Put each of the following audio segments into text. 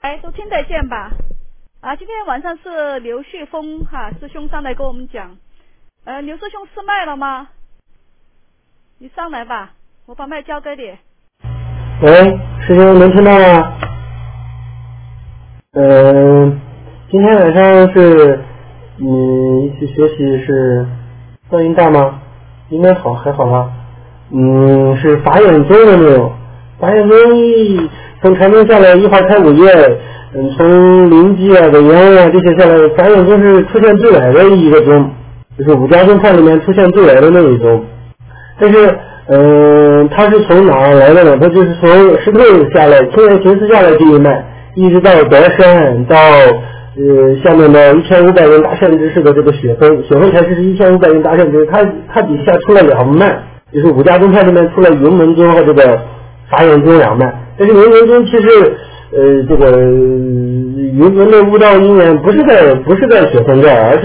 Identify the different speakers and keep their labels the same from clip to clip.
Speaker 1: 哎，都听得见吧？今天晚上是刘旭峰师兄上来跟我们讲。刘师兄试麦了吗？你上来吧，我把麦交给你。
Speaker 2: 喂，师兄能听到吗？今天晚上是一起学习是噪音大吗？应该还好吧。是法眼宗的内容。法眼宗从禅宗下来一花开五叶，从灵济啊、伪阳啊这些下来，法眼宗是出现最晚的一个宗，就是五家宗派里面出现最晚的那一宗。但是它是从哪来的呢？它就是从石头下来，清源行思下来这一脉，一直到德山，到下面的1500人大善知识的这个雪峰禅师是1500人大善知识，它底下出了两脉，就是五家宗派里面出了云门宗和这个法眼宗两脉。但是云门宗其实这个云门的悟道因缘不是在雪峰这儿，而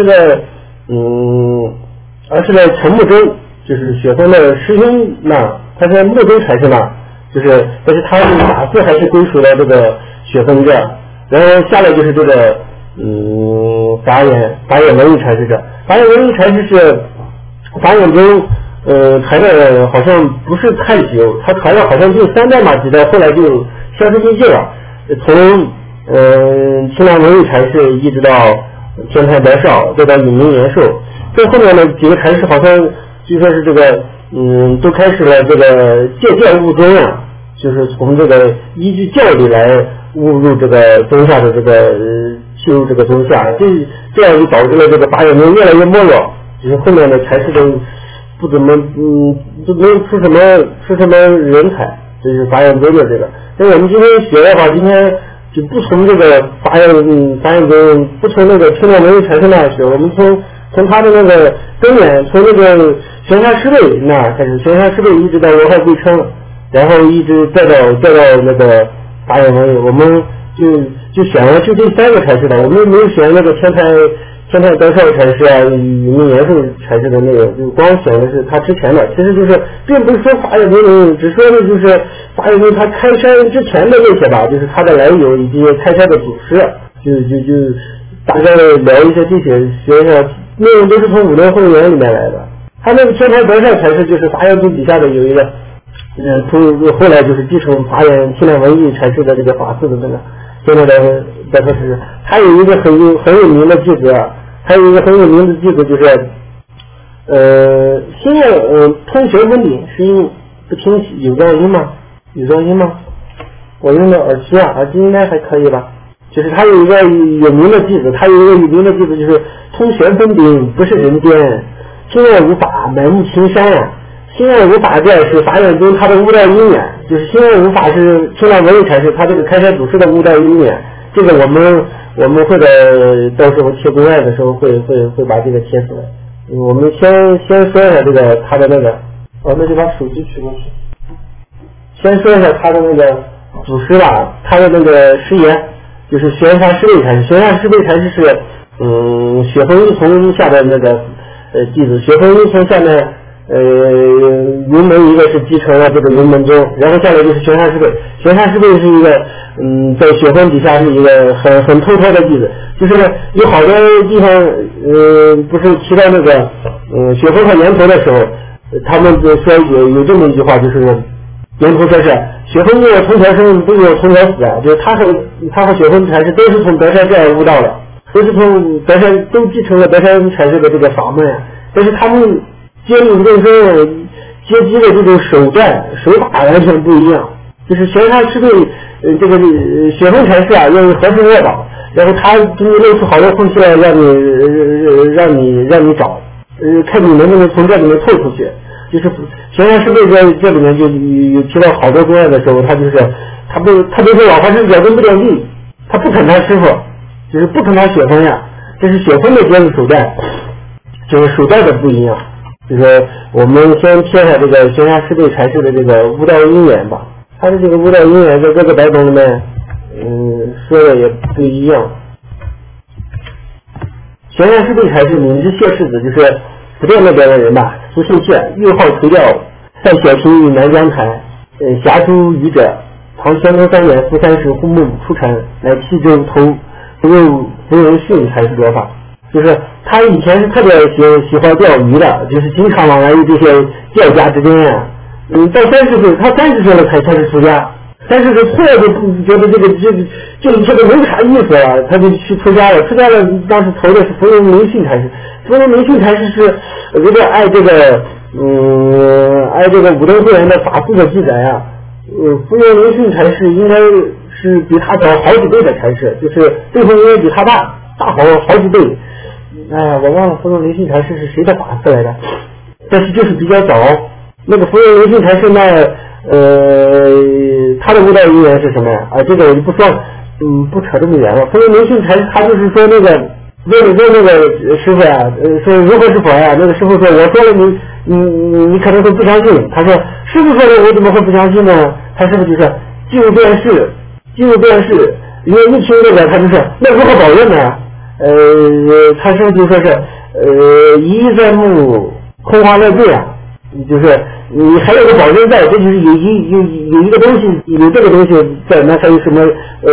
Speaker 2: 是在陈木洲，就是雪峰的师兄那，他在木洲禅师那，但是他的法寺还是归属了这个雪峰这儿，然后下来就是这个法眼文艺禅师这，法眼文艺禅师是法眼宗传的好像不是太久，他传了好像就3代嘛几代，后来就消失尽了。从清凉文艺禅师一直到天台白少，再到隐明延寿，这后面的几个禅师好像据说是这个都开始了这个借教悟宗啊，就是从这个依据教理来悟入这个宗下的这个进入这个宗下，这样就导致了这个法眼宗越来越没落，就是后面的禅师都不怎么都没有出什么人才，这就是法眼宗的这个。那我们今天学的话，今天就不从这个法眼宗，不从那个清凉文艺禅师那学，我们从他的那个根源，从那个玄沙师辈那开始，玄沙师辈一直到文化贵称，然后一直再到那个法眼文艺，我们就选了就这3个禅师的，我们没有选那个天台白少禅师啊、隐明延寿禅师的内容，就光选的是他之前的，其实就是并不是说法眼宗，只说的就是法眼宗他开山之前的那些吧，就是他的来由以及开山的祖师，就大概聊一些这些学一下，内容都是从五轮后缘里面来的。他那个天台白少禅师就是法眼宗底下的有一个后来就是继承法眼清凉文艺禅师的这个法寺的那个现在的白少师，他有一个很有名的弟子，就是心愿通学文理是因为不听有噪音吗？我用的耳机应该还可以吧。就是他有一个有名的弟子，就是通玄分顶不是人间，心愿无法满目青山啊。心愿无法这是法眼宗他的悟道因缘，就是心愿无法是清凉文艺禅师他这个开山祖师的悟道因缘，这个我们会在到时候贴公案的时候会把这个贴出来。我们先说一下这个他的那个那就把手机取过去。先说一下他的那个祖师吧，他的那个师爷就是玄沙师辈禅师。玄沙师辈禅师是雪峰一从下的那个弟子，雪峰一从下面云门一个是继承了这个云门宗，然后下来就是玄沙师辈。玄沙师辈是一个在雪峰底下是一个很透脱的弟子，就是有好多地方不是提到那个雪峰和岩头的时候，他们就说有这么一句话，就是岩头说是雪峰有同条生不有同条死啊，就是他和雪峰禅师都是从德山这儿悟道的，都是从德山都继承了德山禅师的这个法门，但是他们接引众生接机的这种手法完全不一样。就是玄沙师辈这个雪峰禅师啊，用和顺卧倒，然后他给你露出好多缝隙来，让你找，看你能不能从这里面透出去。就是玄沙师辈在这里面就有提到好多公案的时候，他就是他就说老和尚脚跟不点地，他不肯他师傅，就是不肯他雪峰呀，这是雪峰的接引手段，就是手段的不一样。就是我们先贴下这个玄沙师辈禅师的这个悟道因缘吧，他的这个悟道因缘在各个版本里面说的也不一样。玄沙师辈禅师闵之谢世子，就是福建那边的人吧，俗姓谢，又号垂钓，在小平与南江台，侠诸渔者， 唐宣宗3年复3时，户木出产，乃弃州投用福人训才是做法。就是他以前是特别喜欢钓鱼的，就是经常往来于这些钓家之间呀。到30岁，他30岁了才开始出家。30岁突然就觉得这一切都没啥意思了，他就去出家了。出家了，当时投的是福人明训禅师。福人明训禅师是有点爱这个武登会员的法事的记载呀。福人明训禅师应该是比他早好几倍的禅师，就是辈分应该比他大好几倍。哎呀，我忘了福人明训禅师是谁的法事来着，但是就是比较早。那个福人明训禅师呢，他的悟道因缘是什么呀？这个我就不说，不扯这么远了。福人明训禅师他就是说那个问那个师傅呀，说如何是佛呀？那个师傅说，我说了你可能会不相信。他说师傅说的我怎么会不相信呢？他师傅就说进入便是，因为一听这个他就说那如何保证呢？他师傅就说是一在目，空话在对啊，就是你还有个保证在，这就是有一个东西，有这个东西在，那还有什么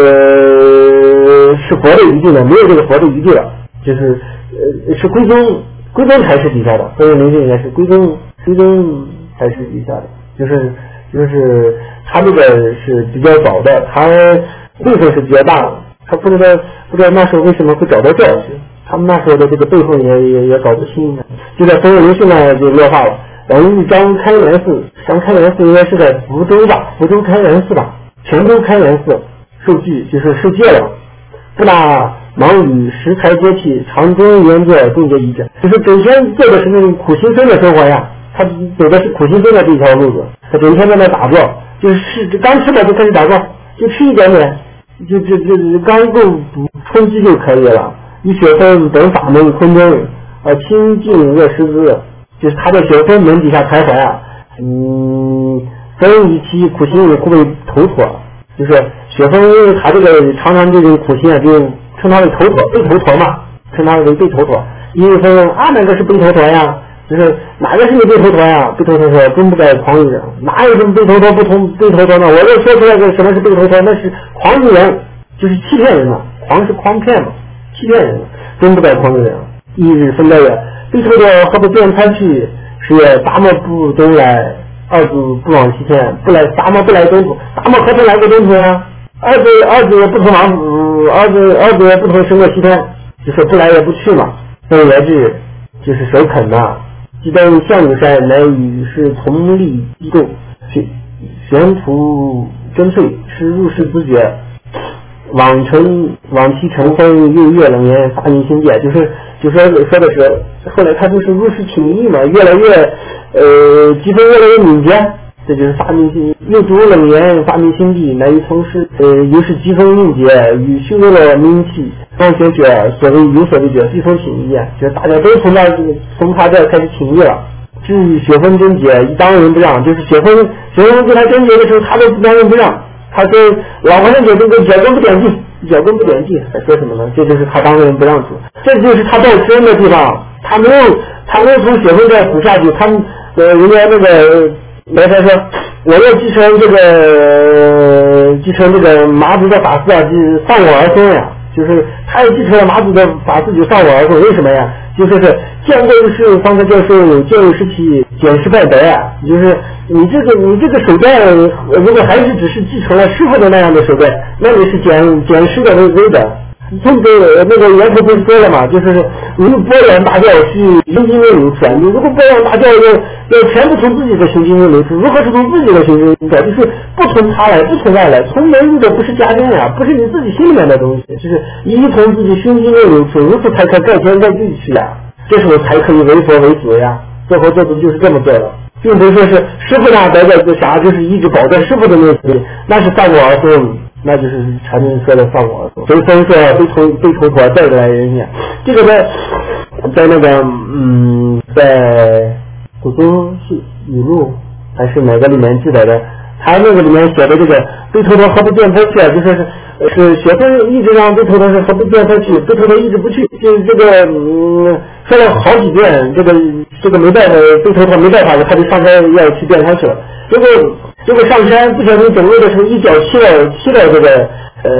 Speaker 2: 是佛的余地呢？没有这个佛的余地了，就是是归宗才是底下的，所以明训应该是归宗才是底下的，就是他这个是比较早的，他辈分是比较大的，他不知道那时候为什么会找到这儿去，他们那时候的这个辈分也搞不清，就在所有明训呢就落化了。然后张开元寺应该是在福州吧，福州开元寺吧，泉州开元寺受具就是受戒了，不大忙于识台接替，长中研作境界一致，就是整天做的是那种苦行僧的生活呀，他走的是苦行僧的这条路子，他整天在那打坐，就是刚吃饱就开始打坐，就吃一点点，就刚够充饥就可以了，以学分等法门昆中清净恶识字。就是他在学分门底下徘徊啊，分以其苦行会被头陀，就是学分因为他这个常常这种苦行啊，就称他为头陀，背头陀嘛，称他为背头陀。因为分哪个是背头陀呀？就是哪个是你背头陀呀？背头陀说真不该狂语人，哪有什么背头陀不同背头陀呢？我这说出来个什么是背头陀，那是狂语人，就是欺骗人嘛，狂是诓骗嘛，欺骗人，真不该狂语人。一日分道也。背头陀何不变参去？是也，达摩不东来，二祖不往西天，不来达摩不来东土，达摩何曾来过东土呀？二祖也不同二祖也不同升过西天，就说不来也不去嘛。所以也是就是首肯呐。即登象女山，乃与是同力激动，悬途真粹，是入世自觉。往期成风，又越冷言，发明心界，就说的是，后来他就是入世挺易嘛，越来越积分越来越敏捷，这就是发明心，又读冷言，发明心地，乃于从事又是积分应节，与修罗名气，方学所谓有所谓者，即从挺易啊，就是大家都从他这开始挺易了。至于学分真解，一当仁不让，就是学分对他真解的时候，他都当仁不让。他说老和尚这个脚跟不点地，还说什么呢？这就是他当仁不让主，这就是他到师恩的地方，他没有从学分这儿补下去。他们人家那个来他说我要继承这个马祖的法事啊，就丧我而生呀，就是他也继承了马祖的法事，就丧我而生。为什么呀？就说是见过的是方才教授教育时期简师拜德呀，就是你这个手段，如果还是只是继承了师傅的那样的手段，那你是简师的威德。那个源头不是说了嘛，就是你播养大教是胸襟流出，你如果播养大教要全部从自己的胸襟流出，如何是从自己的胸襟流出？就是不从他来，不从外来，从门入的不是家人呀，不是你自己心里面的东西，就是一从自己胸襟流出，如此才可盖天盖地去呀，这时候才可以为佛为祖呀。做佛做祖就是这么做的，并不是说是师傅那得个啥，就是一直保在师傅的那里，那是丧我而生，那就是禅宗说的丧我而生。所以说被头陀带过来人家，这个在那个在古都语录还是哪个里面记载的，他那个里面写的这个被头陀何不见他去啊，就说是学生一直让被头陀是何不见他去，被头陀一直不去，就是这个说了好几遍，这个没办法，被头陀没办法，他就上山要去变山去了。结果结果上山不小心走路的时候一脚踢到这个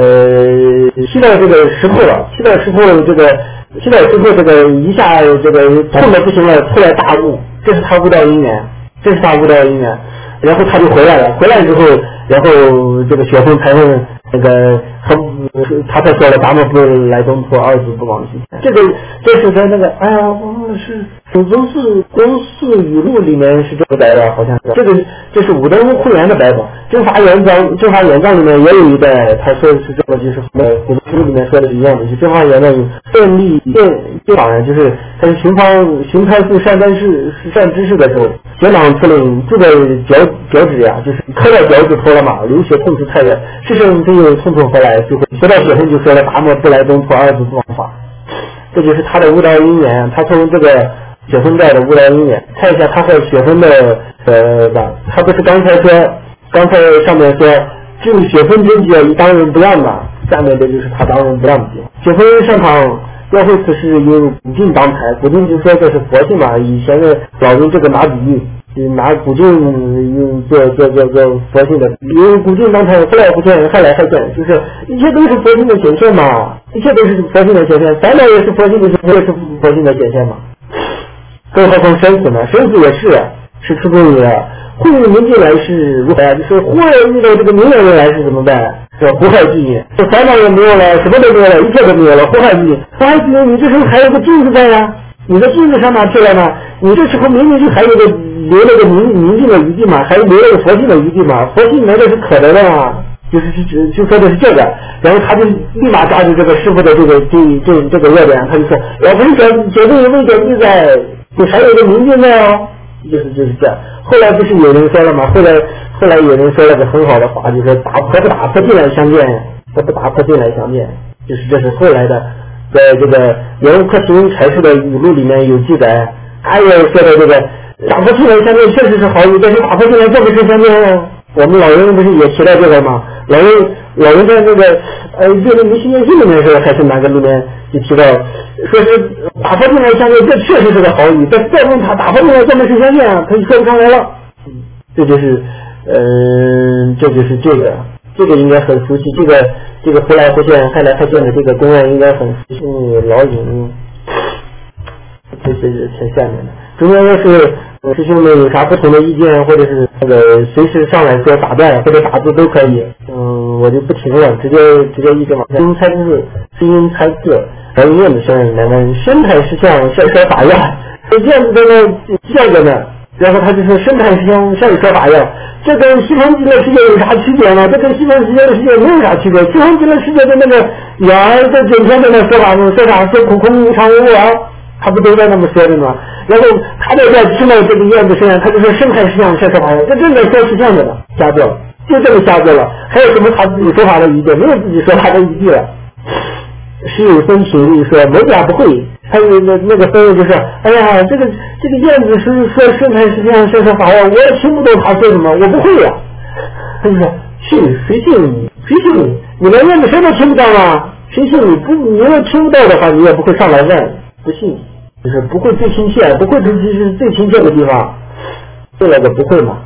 Speaker 2: 石头了，踢到石头这个一下这个痛的不行了，出来大悟，这是他悟道因缘，然后他就回来了，回来之后，然后这个雪峰才问那个他才说了咱们不来东坡，二子不往西。这是在那个是宗寺语录里面是这个白的，好像是这是武登会员的白话。征伐元藏里面也有一代，他说的是这个，就是和武登书里面说的是一样的，是征伐元藏建立党人，就是他是寻开赴善知识的时候，元党司令住在脚趾呀，就是磕到脚趾头了嘛，流血痛楚太远，世生真有痛回来，就会说到雪峰就说了达摩不来东坡，二子不往法。这就是他的悟道因缘，他从这个雪峰寨的悟道因缘，看一下他和雪峰的他不是刚才上面说至雪峰真迹以当仁不让嘛，下面的就是他当仁不让的地方。雪峰上场要会此事由古镜当台，古镜就说这是佛性嘛，以前的老人这个拿比喻，拿古镜用做佛性的，由古镜当台，不来不见，还来还见，就是一切都是佛性的显现嘛，一切都是佛性的显现，烦恼也是佛性的显现嘛，更何况生死呢？生死也是出公于忽然明镜来是如何？就是忽然遇到这个明眼人来是怎么办？叫祸害之因，这烦恼也没有了，什么都没有了，一切都没有了，祸害之因。祸害之因，你这时候还有个镜子在呀，你的镜子上哪去了呢？你这时候明明就还有个留了个明净的余地嘛，还留了个佛性的余地嘛，佛性来的是可得的嘛，就说的是这个，然后他就立马抓住这个师傅的这个弱点，他就说老不是解定未解地在，你还有个明镜在哦，就是这样。后来不是有人说了吗？后来有人说了个很好的话，就是打破进来相见，不打破进来相见，就是这是后来的，在这个袁克勤柴氏的语录里面有记载，他也说的这个打破进来相见确实是好语，但是打破进来这不是相见啊。我们老人不是也提到这个吗？老人在这个这个迷信念信里面说，还是哪个里面就提到，说是打破进来相见，这确实是个好语，但是再问他打破进来这么是相见啊，他就说不上来了。这就是这个应该很熟悉，这个忽来忽现还来还见的这个公案应该很熟悉老尹。这是下面的，中间要是师兄们有啥不同的意见，或者是那个随时上来说打断或者打字都可以，我就不停了，直接一直往下。声音猜字，然后燕子声来问生态实相善说法要，燕子在那笑着呢，然后他就说生态实相善说法要，这跟西方极乐世界有啥区别呢？这跟西方极乐世界没有啥区别，西方极乐世界的那个眼在整天在那说空空无常无我。他不都在那么说的吗？然后他在听到这个燕子声音，他就说生态实相善说法要，这正在说实相的了，瞎做了，就这么瞎做了，还有什么他自己说法的余地？没有自己说法的余地了。是有分情侣说某甲不会，还有那个分就是，哎呀，这个燕子是说生态实相善说法要，我也听不懂他说什么，我不会呀。他就说谁信你？你连燕子声都听不到吗？谁信你？你要听不到的话，你也不会上来问。不信，就是不会最亲切，不会是最亲切的地方，这个不会嘛。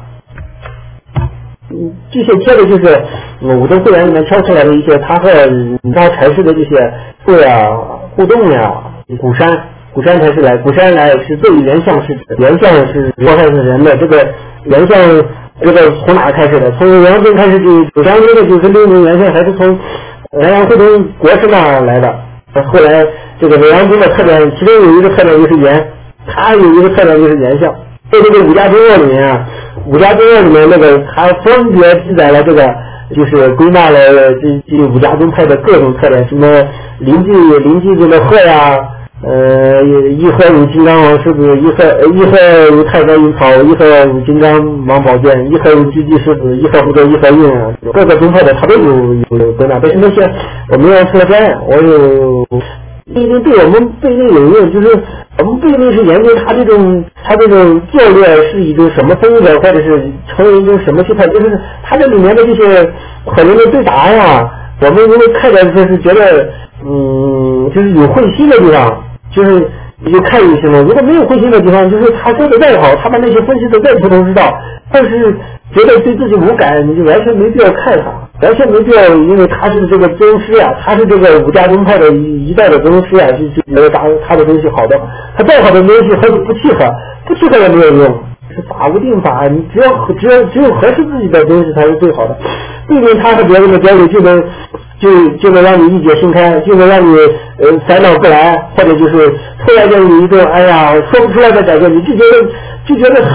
Speaker 2: 这些贴的就是武登会员里面挑出来的一些他和柴氏的这些互动呀。古山才是来，古山来是对于原相是祸害是人的，这个原相这个从哪开始的？从元阳宗开始就古山这个96年原相还是从元阳会宗国师那来的，后来。这个元阳宗的特点，其中有一个特点就是圆，它有一个特点就是圆相。在这个五家经络里面那个它分别记载了这个，就是归纳了这五家宗派的各种特点，什么临济这个鹤呀，一鹤如金刚王狮子，一鹤如太白云草，一鹤如金刚王宝剑，一鹤如巨鸡狮子，一鹤不得一鹤运啊，各个宗派的它都有归纳，但是那些我没有出来摘，我有。不一定对我们不一定有用，就是我们不一定是研究他这种作略是一种什么风格，或者是成为一种什么气派，就是他这里面的这些可能的对答呀，我们如果看着就是觉得就是有会心的地方，就是你就看就行了。如果没有灰心的地方，就是他说的再好，他把那些分析的再头头是道，但是觉得对自己无感，你就完全没必要看他，完全没必要，因为他是这个宗师啊，他是这个五家宗派的一代的宗师啊，就觉得他的东西好的，他再好的东西和你不契合也没有用。是法无定法，你只有合适自己的东西才是最好的。避免他和别人的交流，就能让你一解心开，就能让你烦恼不来，或者就是突然间有一种哎呀说不出来的感觉，你就觉得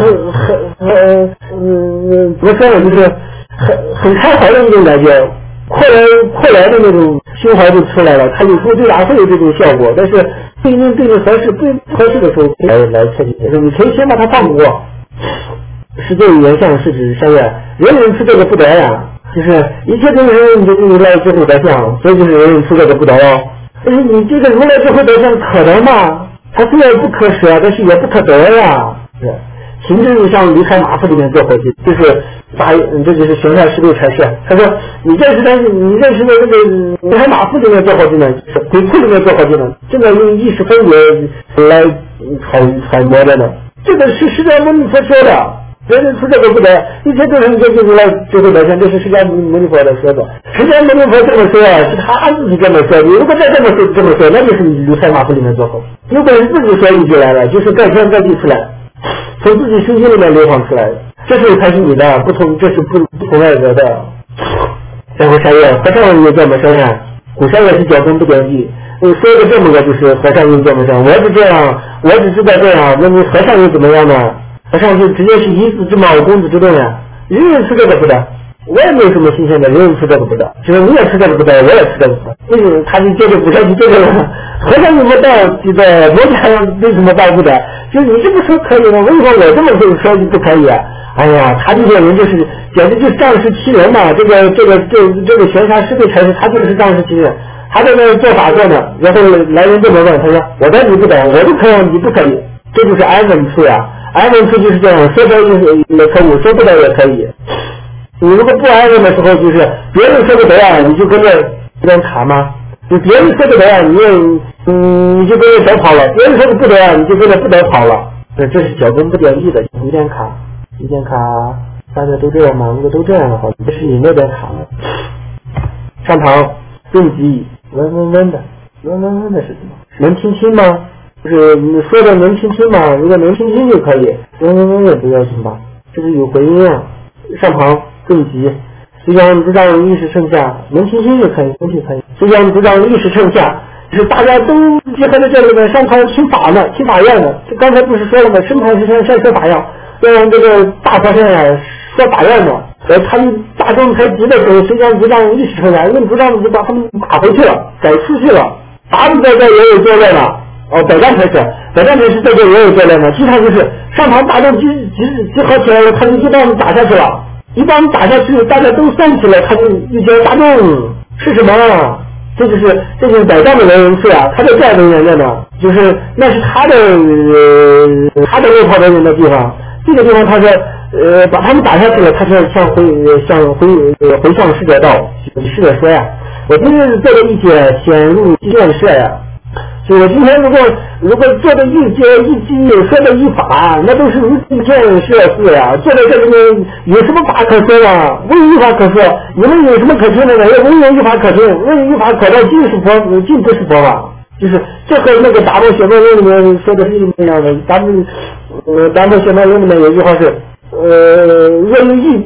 Speaker 2: 怎么说呢，就是很开怀的一种感觉，扩来的那种胸怀就出来了。他有时候对答会有这种效果，但是不一定对你合适，不合适的时候来彻底解释，你可以先把它放过。是对原相是指善愿，人人出这个不得呀，就是一切众生你就如来智慧德相，所以就是人人出这个不得哦。但是你这个如来智慧德相可得吗？它虽然不可舍，但是也不可得呀。是行政上离开马腹里面做伙计，就是这就是玄奘师对阐释。他说你认识的这个离开马腹里面做伙计呢，鬼窟里面做伙计呢，正在用意识分别来揣摩的呢。这个是释迦牟尼佛说的，人人出这个不得，一切众生就是来智慧德相，这是释迦牟尼佛的说的。释迦牟尼佛这么说啊，是他自己这么说。你如果再这么说，那就是你离开马腹里面做伙。如果是自己说一句来了，就是盖天盖地出来，从自己心里面流淌出来的，这是才是你的不同，这是不同外格的。然后山岳和尚又这么说呀，古山也是脚跟不点地。你说的这么个就是和尚又这么说，我只知道这样，那你和尚又怎么样呢？和尚就直接是一字之矛，公子之盾呀，人人吃这个不得，我也没有什么新鲜的，人人吃这个不得，就是你也吃这个不得，我也吃这个不得，为什么他就接着不下去这个了？和尚怎么到这个罗家为什么到不得？就是你这么说可以吗？为什么我这么说就不可以啊？哎呀，他这些人就是简直就是仗势欺人嘛！这个玄沙师对禅师，他就是仗势欺人。他在那做法做呢，然后来人这么问，他说我在你不懂，我就可以，你不可以，这就是安稳处呀。安稳处就是这样，说得也可以，说不得也可以。你如果不安稳的时候，就是别人说不得啊，你就跟着边卡吗？你别人说不得啊，你就跟着小跑了；别人说不得啊，你就跟着不得跑了。这是脚跟不点地的，有点卡，大家都这样吗？如果都这样的话，不是你那边卡了。上堂顿急。温的是什么？能听清吗？就是你说的能听清吗？如果能听清就可以，温也不要紧吧？这是有回音啊。上旁更急，虽然不让意识剩下，能听清就可以，都就可以。虽然不让意识剩下，就是大家都结合在这里面，上堂听法呢，听法院呢。这刚才不是说了吗？身旁是像说法样，让这个大和尚呀说法院呢。他们大众才急的时候，实际上不让意识出来，论不让就把他们打回去了，改出去了。打不在这也有作乱了。百丈才是在这也有作乱了。经常就是上堂大众集合起来了，他就把我们打下去了。一把我们打下去，大家都散起来，他就一觉大众是什么？这就是百丈的人士啊，他在这样的人呢，就是那是他的落跑的人的地方。这个地方他说把他们打下去了，他说回向世界道，试着说呀，我今日做的一解显入建设呀，就我今天如果做的一解一机说的一法，那都是如建设事呀。坐在这里面有什么法可说啊？无一法可说，你们有什么可听的呢？也无一法可听，无一法可到尽是佛，尽不是佛法。就是这和那个达摩学脉论里面说的是一模一样的。达摩学脉论里面有一句话是若有一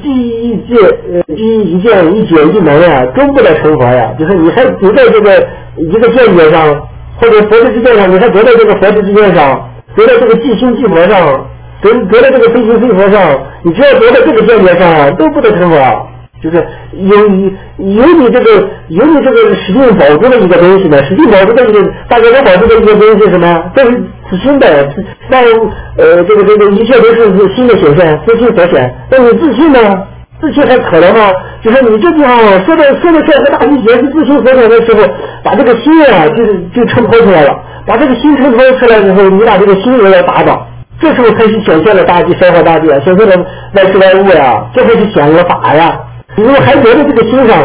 Speaker 2: 件一解一能呀，终不得成佛呀。就是你还读在这个一个见解上，或者佛之见上，你还读在这个佛之见上，读在这个即心即佛上，读在这个非心非佛上，你只要读在这个见解上啊，都不得成佛。就是有你这个使命保住的一个东西呢，使命保住的一个大家都保住的一个东西是什么？这是自心的，但这个一切都是心的显现，自心所显。那你自信呢？自信还可能吗？就是你这地方说的善和大理解是自信所显的时候，把这个心啊就衬托出来了。把这个心衬托出来之后，你把这个心也要打倒，这时候才是显现了大地，消化大地啊，显现了外事外物呀，这才是显了法呀。你如果还觉得这个心上，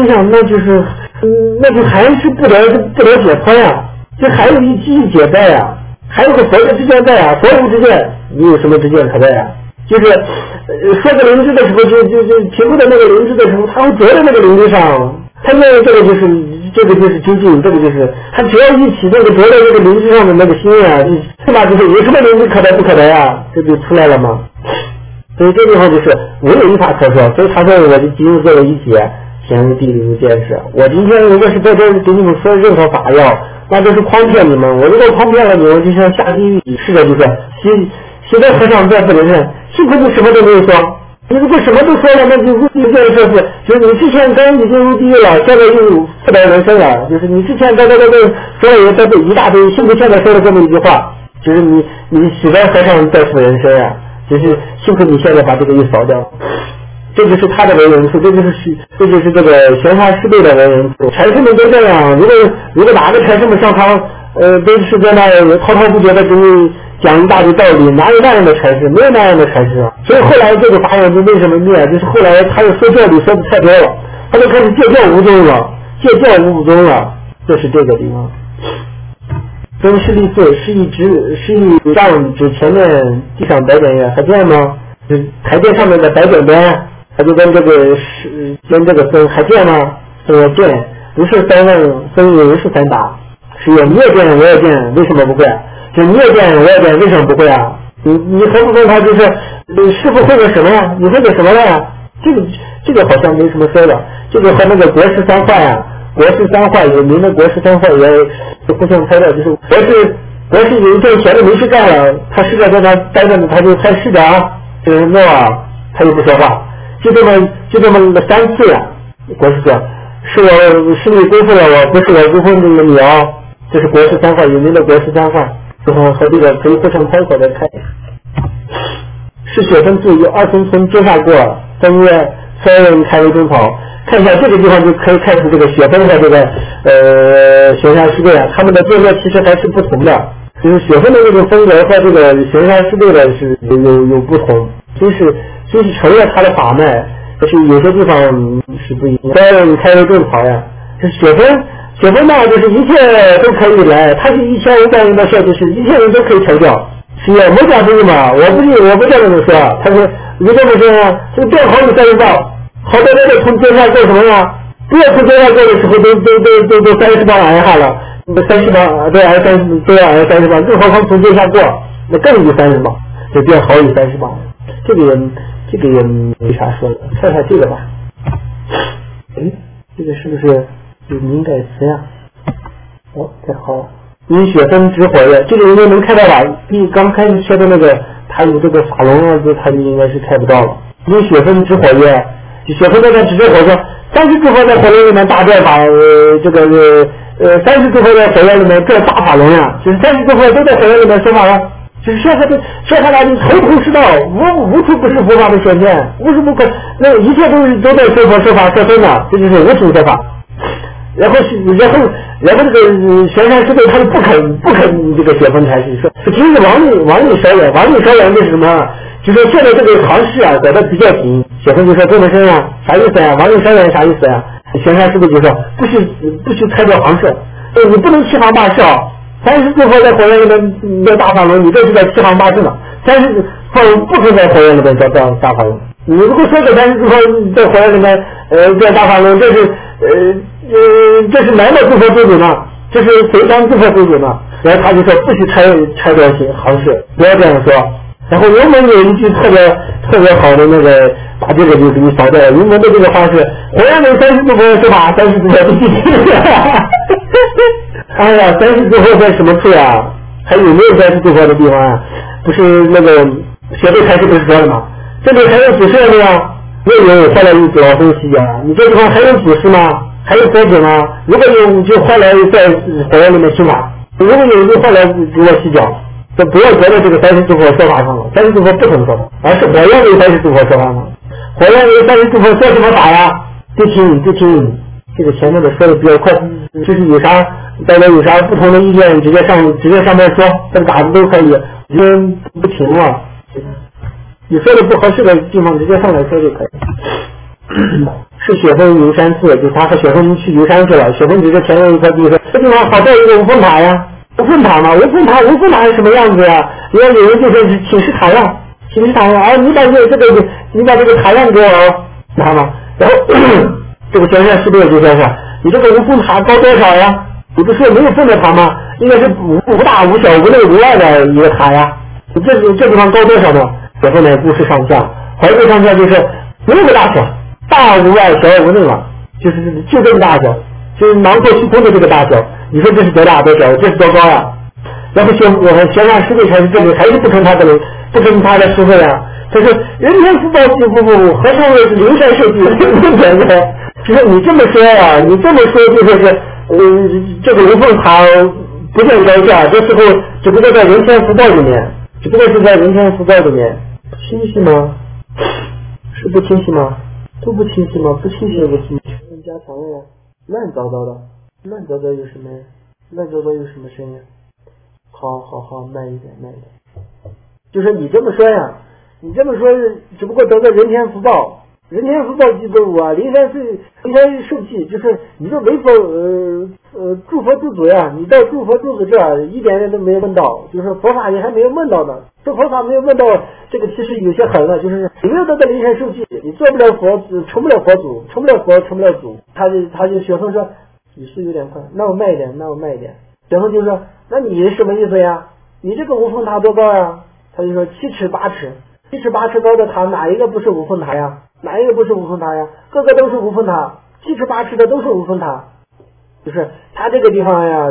Speaker 2: 那就还是不得解脱呀，这还有一机解脱呀。 还有个佛的知见在啊，佛无知见，你有什么知见可在啊？就是说个灵知的时候，就提出的那个灵知的时候，他会着在那个灵知上，他认为这个就是究竟，这个就是他只要一起这个着在这个灵知上的那个心啊，起码就是有什么灵知可得不可得啊，这就出来了吗？所以这地方就是无有一法可说，所以他说我就今日作为一解，显如地理如见识。我今天如果是在这给你们说任何法要，那就是诓骗你们。我如果诓骗了你们，就像下地狱似的，就是写在和尚在不能认，幸亏你什么都没有说。你如果什么都说了，那就入地狱这事，就是你之前刚已经入地狱了，现在又负担人生了。就是你之前在说了一大堆，幸亏现在说了这么一句话，就是你写在和尚在负人生啊。就是幸亏你现在把这个一扫掉，这就是他的为人处，这就是这个玄沙师辈的为人处。禅师们都这样，如果哪个禅师们上堂，都是在那滔滔不绝的给你讲一大堆道理，哪有那样的禅师？没有那样的禅师啊。所以后来这个法眼就为什么灭？就是后来他又说教理说的太多了，他就开始戒教无宗了，戒教无宗了，就是这个地方。真是立罪，是一上指前面地上白点月，还见吗？就台阶上面的白点点，它就跟这个跟这个分还见吗？我见，不是三问，分也是三答，是有你也见我也见，为什么不会？就你也见我也见，为什么不会啊？你何不问他就是师傅会个什么呀？你会个什么呀？这个好像没什么说的，这个和那个国师三坏啊。国师三坏有名的国师三坏也互相猜的，就是国师有一阵闲的没事干了，他师长在那待着呢，他就猜师长这个人诺啊，他又不说话，就这么3次呀。国师说，是我是你辜负了我，不是我辜负你哦。这是国师三坏，有名的国师三坏，和这个可以互相猜口的猜。是雪分处有2层从阶下过，3月3人开为中跑。看一下这个地方就可以看出这个雪峰和这个玄沙师队啊，他们的作业其实还是不同的，就是雪峰的那种风格和这个玄沙师队的是有不同，就是承认他的法脉，但是有些地方是不一样。3开为正跑呀，这雪峰呢就是一切都可以来，他是1500人的事，就是1000人都可以成掉。是呀，没讲这个嘛，我不这么说，他说你这么说啊，这个正好你3人报。好多人从街上过什么呀？不要从街上过的时候都30磅挨下了，30磅都挨30磅，更何况从街上过，那更有30磅，就变好有30磅。这个也没啥说的，看看这个吧。这个是不是有敏感词呀？太好。因雪分直火焰，这个应该能开到吧？刚开始说的那个，他有这个法龙啊，他就应该是开不到了。因雪分直火焰。雪峰在直接火说，30诸佛在火焰里面大转法，这个30诸佛在火焰里面这大法龙呀，就是30诸佛都在火焰里面说法了，就是说他俩你头头是道，无处不是佛法的显现，无处不可，那一切都在说佛说法说真的，这就是无处说法。然后这个玄山师队他就不肯这个雪峰禅师说，其实王力稍远这是什么？就说现在这个行市啊搞得比较紧，雪峰就说这么深啊，啥意思啊？王力稍远啥意思啊？玄山师队就说不许拆掉行市，你不能欺行霸市啊！30诸佛在火焰里面叫大法轮，你这是在欺行霸市呢。30不可在火焰里面叫大法轮。你如果说给30诸佛在火焰里面叫大法轮，这是哪个诸佛规矩呢？这是谁当诸佛规矩呢？然后他就说不许拆掉行市，不要这样说。然后原本有一句特别好的那个，把这个就给你扫掉了。原本的这个话是火焰里30诸佛是吧？30诸佛都记住了。哎呀，30诸佛在什么处呀？还有没有30诸佛的地方啊？不是那个学会开始不是说了吗？这里还有祖师没有？没有，后来又老分析啊。你这地方还有祖师吗？还有佛子吗？如果有就后来在火焰里面听法，如果有就后来给我洗脚。就不要觉得这个30诸佛说法上了，30诸佛不同说法，而是火焰里30诸佛说法上。火焰里30诸佛说什么法呀？就听，这个前面的说的比较快，就是有啥大家有啥不同的意见，直接上面说，这个打字都可以，因为不停了。你说的不合适的地方，直接上来说就可以。是雪峰游山寺，就他和雪峰去游山去了。雪峰指着前面一块地说，这地方好在一个无风塔呀。 无缝塔嘛，无缝塔是什么样子呀？有人就说是寝室塔样，你把这个塔样给我，知道吗？然后这个学生是不是就说是你这个无缝塔高多少呀？你不是没有缝的塔吗？应该是无大无小无内无外的一个塔呀。这地方高多少呢？然后呢，不是上下，怀度上下就是6个大小，大无外，小无内嘛，就这个大小，就是囊括虚空的这个大小。你说这是多大多小？这是多高呀？然后我们玄奘师弟才是这里还是不成他的师傅呀？他说人天福报不，何尝为灵山圣地不简单？就是你这么说呀，你这么说就说是这个无缝塔不见高下，这时候只不过在人天福报里面，清晰吗？是不清晰吗？都不清晰吗？不清晰不清晰。加强了，乱糟糟有什么？乱糟糟有什么声音？好，慢一点。就是你这么说呀，只不过得个人天福报即得无啊，灵山受记，就是你这为佛诸佛诸祖呀，你到诸佛诸祖这儿一点都没有问到，就是佛法也还没有问到呢。这佛法没有问到，这个其实有些狠了，就是你没有得到灵山受记，你做不了佛，成不了佛祖，成不了祖。他就学生说语速有点快，那我慢一点。学生就说那你什么意思呀？你这个无缝塔多高呀？他就说7尺8尺高的塔，哪一个不是无缝塔呀？个个都是无缝塔，7尺8尺的都是无缝塔。就是他这个地方呀，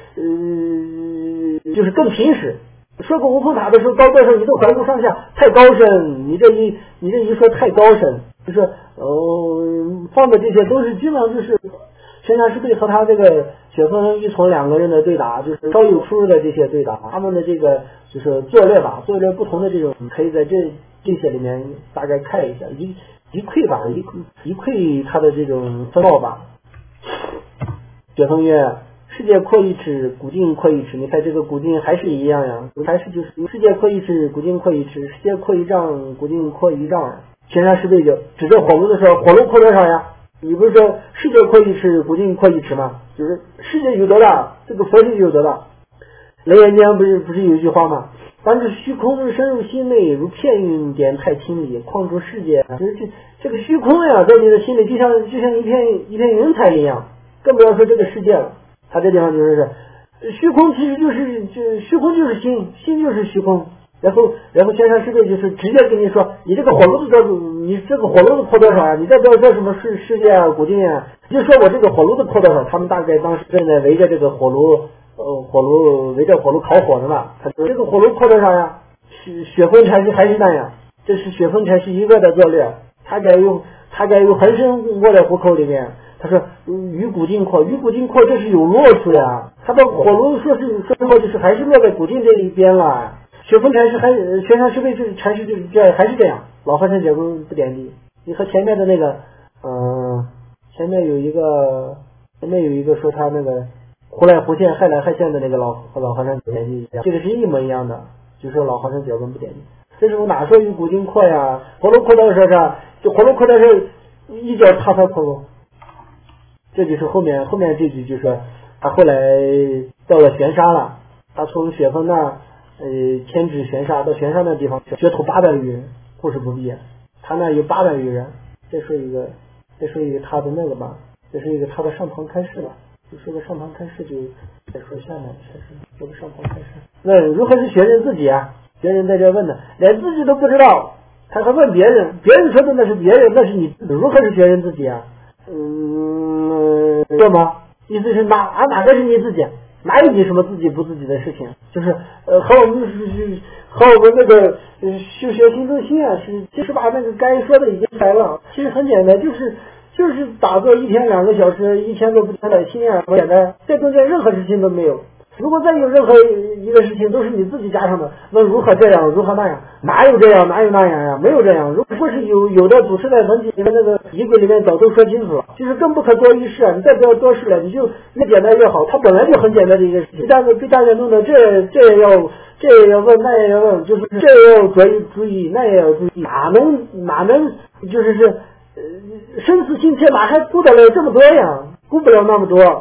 Speaker 2: 就是更平实。说个无缝塔的时候高多少，你都怀不上下，太高深。你这一说太高深，就是放的这些都是基本上就是玄奘师弟和他这个雪峰一从2个人的对打，就是稍有出入的这些对打，他们的这个就是作略不同的这种，可以在这些里面大概看一下，一窥他的这种风貌吧。雪峰曰：世界阔1尺，古今阔1尺。你看这个古今还是一样呀，还是就是世界阔1尺，古今阔1尺，世界阔1丈，古今阔1丈。玄奘师弟就指着火炉的时候，火炉阔多少呀？你不是说世界阔1尺，古今阔1尺吗？就是世界有多大，这个佛界有多大。楞严经不是有一句话吗？凡是虚空深入心内，如片云点太清里，况诸世界。就是这个虚空呀，在你的心里就像一片云彩一样，更不要说这个世界了。他这地方就是虚空，其实就是虚空就是心就是虚空。然后玄奘师弟就是直接跟你说，你这个火炉子破多少啊？你再不要说什么世界啊、古今啊，你就说我这个火炉子破多少。他们大概当时正在围着这个火炉烤火的嘛。他说这个火炉破多少呀？雪峰禅师还是那样，这是雪峰禅师一个的作略，他该用横生握在虎口里面。他说于古今阔，这是有落处呀。他把火炉说就是还是落在古今这一边了。雪峰禅师玄奘师弟禅师这还是这样，老和尚解功不点地。你和前面的那个前面有一个说他那个胡来胡现害来害现的那个老和尚点地一样，这个是一模一样的，就说老和尚解功不点地。这时候哪说于古今阔呀？火炉阔到时候就火炉阔到时候一脚踏破炉。这就是后面这句，就说他后来到了玄沙了，他从雪峰那迁至玄沙，到玄沙那地方学徒800余人，故事不必，他那有800余人。再说一个他的那个吧，再说一个他的上堂开示吧，就说个上堂开示，就再说下面开始说个上堂开示。那如何是学人自己啊？别人在这问呢，连自己都不知道，他还问别人说的那是别人，那是你如何是学人自己啊？对吗？意思是哪个是你自己？哪有你什么自己不自己的事情？就是和我们那个修学心中心啊，其实把那个该说的已经来了。其实很简单，就是打坐1天2个小时，1天都不天的心啊，很简单，这中间任何事情都没有。如果再有任何一个事情都是你自己加上的，那如何这样，如何那样？哪有这样，哪有那样呀？没有这样。如果是有的，祖师在文集里面那个仪轨里面早都说清楚了，就是更不可多于事啊！你再不要多事了，你就越简单越好。它本来就很简单的一个事情，非大家弄的这也要问，那也要问，就是这也要注意，那也要注意，哪能就是生死心切，哪还顾得了这么多呀？顾不了那么多。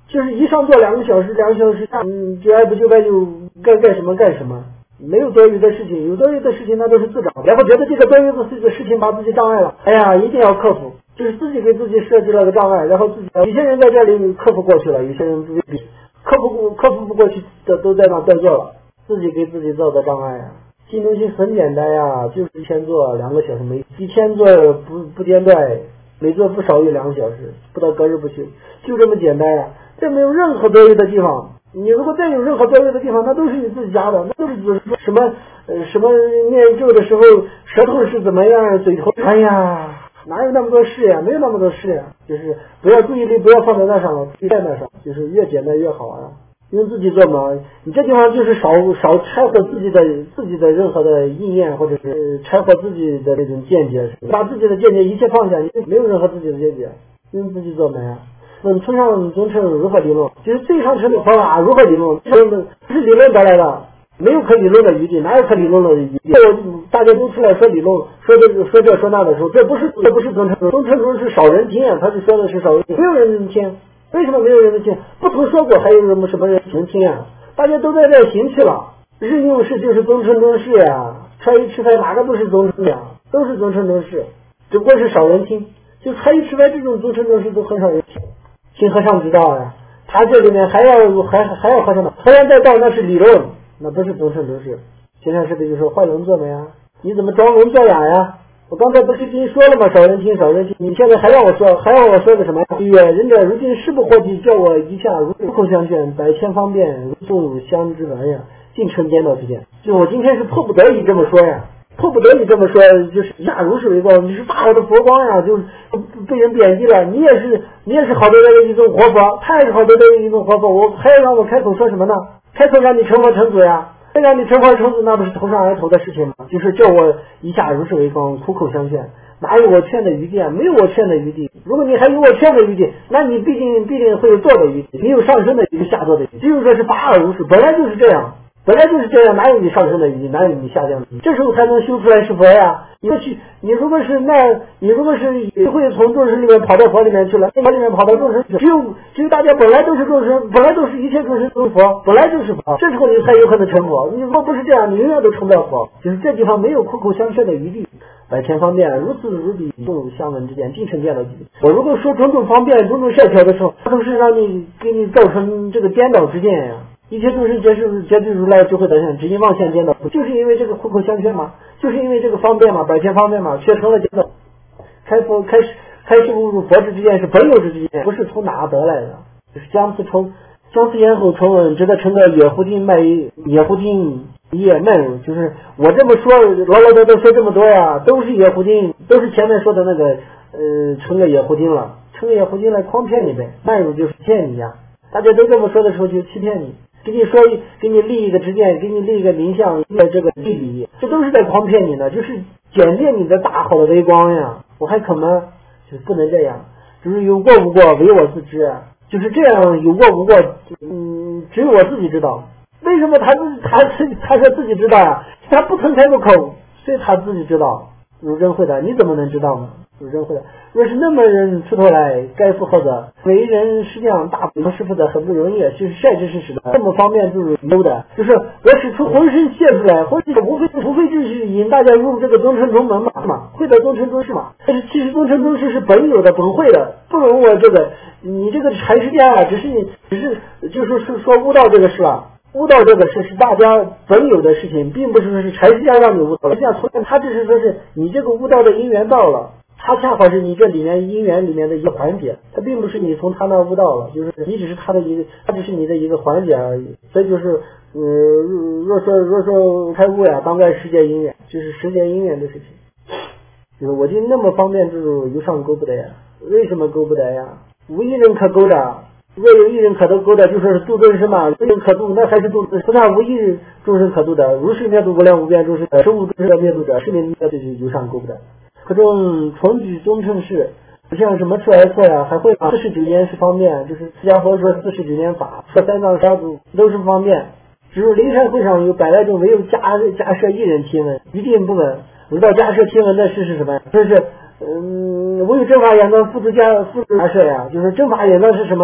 Speaker 2: 就是一上座2个小时，2个小时就爱不就该就干什么干什么，没有多余的事情，有多余的事情那都是自找，然后觉得这个多余的事情把自己障碍了，哎呀，一定要克服，就是自己给自己设计了个障碍，然后自己有些人在这里克服过去了，有些人自己克服不过去的都在那怠惰了，自己给自己造的障碍啊。新东西很简单呀，就是一天做2个小时，一天做不间断，每做不少于2个小时，不到隔日不休，就这么简单呀。这没有任何多余的地方，你如果再有任何多余的地方，那都是你自己加的，那都是什么念咒的时候舌头是怎么样，嘴头，哎呀，哪有那么多事呀？没有那么多事呀，就是不要注意力不要放在那上了，在那上，就是越简单越好啊。用自己做嘛，你这地方就是少拆伙自己的任何的意念，或者是拆伙自己的那种见解，把自己的见解一切放下，你没有任何自己的见解，用自己做嘛呀。问村上宗称如何理论，就是最上层的方法如何理论，不是理论得来的，没有可理论的余地，哪有可理论的余地？大家都出来说理论，说这说那的时候，这不是宗称中是少人听啊，他是说的是少人听，没有人能听。为什么没有人能听？不曾说过，还有什么人能听啊？大家都在这行去了，日用事就是宗称中事呀，穿衣吃饭哪个不是宗称呀？都是宗称中事，只不过是少人听。就穿衣吃饭这种宗称中事都很少人听。新和尚知道呀，他这里面还要和尚呢，和尚再道那是理论，那不是宗称中事。现在是不是就说坏龙做没呀？你怎么装聋作哑呀？我刚才不是跟你说了吗？少人听，你现在还让我说个什么呀？人者如今誓不获己，叫我一下如空相劝，百千方便，如送香之鸾呀，尽成颠倒之见。就我今天是迫不得已这么说呀，迫不得已这么说，就是一下如是为光，你是大好的佛光呀，就被人贬低了。你也是好多的一种活佛，他也是好多的一种活佛，我还要让我开口说什么呢？开口让你成佛成祖呀？让你成佛成祖，那不是头上挨头的事情吗？就是叫我一下如是为光，苦口相劝，哪有我劝的余地啊？没有我劝的余地。如果你还有我劝的余地，那你必定会有做的余地，你有上升的余地，下做的余地。只有说是法尔如是，本来就是这样，哪有你上升的余地，哪有你下降的余地？这时候才能修出来是佛呀。你如果是也会从众生里面跑到佛里面去了，佛里面跑到众生去，只有大家本来都是众生，本来都是一切众生都是佛，本来就是佛，这时候你才有可能成佛。你如果不是这样，你永远都成不了佛。就是这地方没有苦口相劝的余地，百千方便，如此如彼，众相闻之间，尽成颠倒之见。我如果说种种方便、种种善巧的时候，都是让你给你造成这个颠倒之见呀。一切众生皆对如来智慧德相，只因妄想颠倒，就是因为这个苦口相劝嘛，就是因为这个方便嘛，百千方便嘛，却成了颠倒。开示悟入佛之见是本有之见，不是从哪得来的，就是将此言后重闻，值得成个野狐精叶卖入。就是我这么说，唠说这么多呀，都是野狐精，都是前面说的那个成个野狐精了，成个野狐精来诓骗你呗，卖入就是骗你呀。大家都这么说的时候就欺骗你，给你立一个执见，给你立一个名相，这个立理，这都是在诓骗你呢，就是减灭你的大好的微光呀。我还可吗？就是不能这样，就是有过无过唯我自知啊，就是这样有过无过，只有我自己知道。为什么他说自己知道呀？他不曾开过口，所以他自己知道。如真会的，你怎么能知道呢？如真会的，若是那么人出头来，该负何责？为人实际上大部分师傅的很不容易，就是善知识使的，这么方便就是优的，就是我使出浑身泄出来，或者无非就是引大家入这个宗称中门嘛，会的宗称中事嘛。但是其实宗称中事是本有的、本会的，不容我这个你这个禅师家啊，只是就是说悟道这个事啊。悟道这个事是大家本有的事情，并不是说是禅师家让你悟道了。他只是说是你这个悟道的因缘到了，他恰好是你这里面因缘里面的一个环节，他并不是你从他那悟道了，就是你只是他只是你的一个环节而已。所以就是若说开悟呀，当在世界因缘，就是世界因缘的事情。就是我就那么方便，就是由上勾不得呀？为什么勾不得呀？无一人可勾的。若有一人可得勾的，就说是度众生嘛，有人可度，那还是度不但无一人众生可度的，如是灭度无量无边众生，十无众生的灭度者，是名灭度由上勾不得。可中重举宗称事，不像什么出来错呀，还会49年是方便，就是释迦佛说49年法，说三藏沙祖都是方便。只有灵山会上有100来种，唯有迦摄一人听闻，一定不闻。闻到迦摄听闻的事是什么？就是唯有正法眼藏父子迦摄呀，就是正法眼藏是什么呀？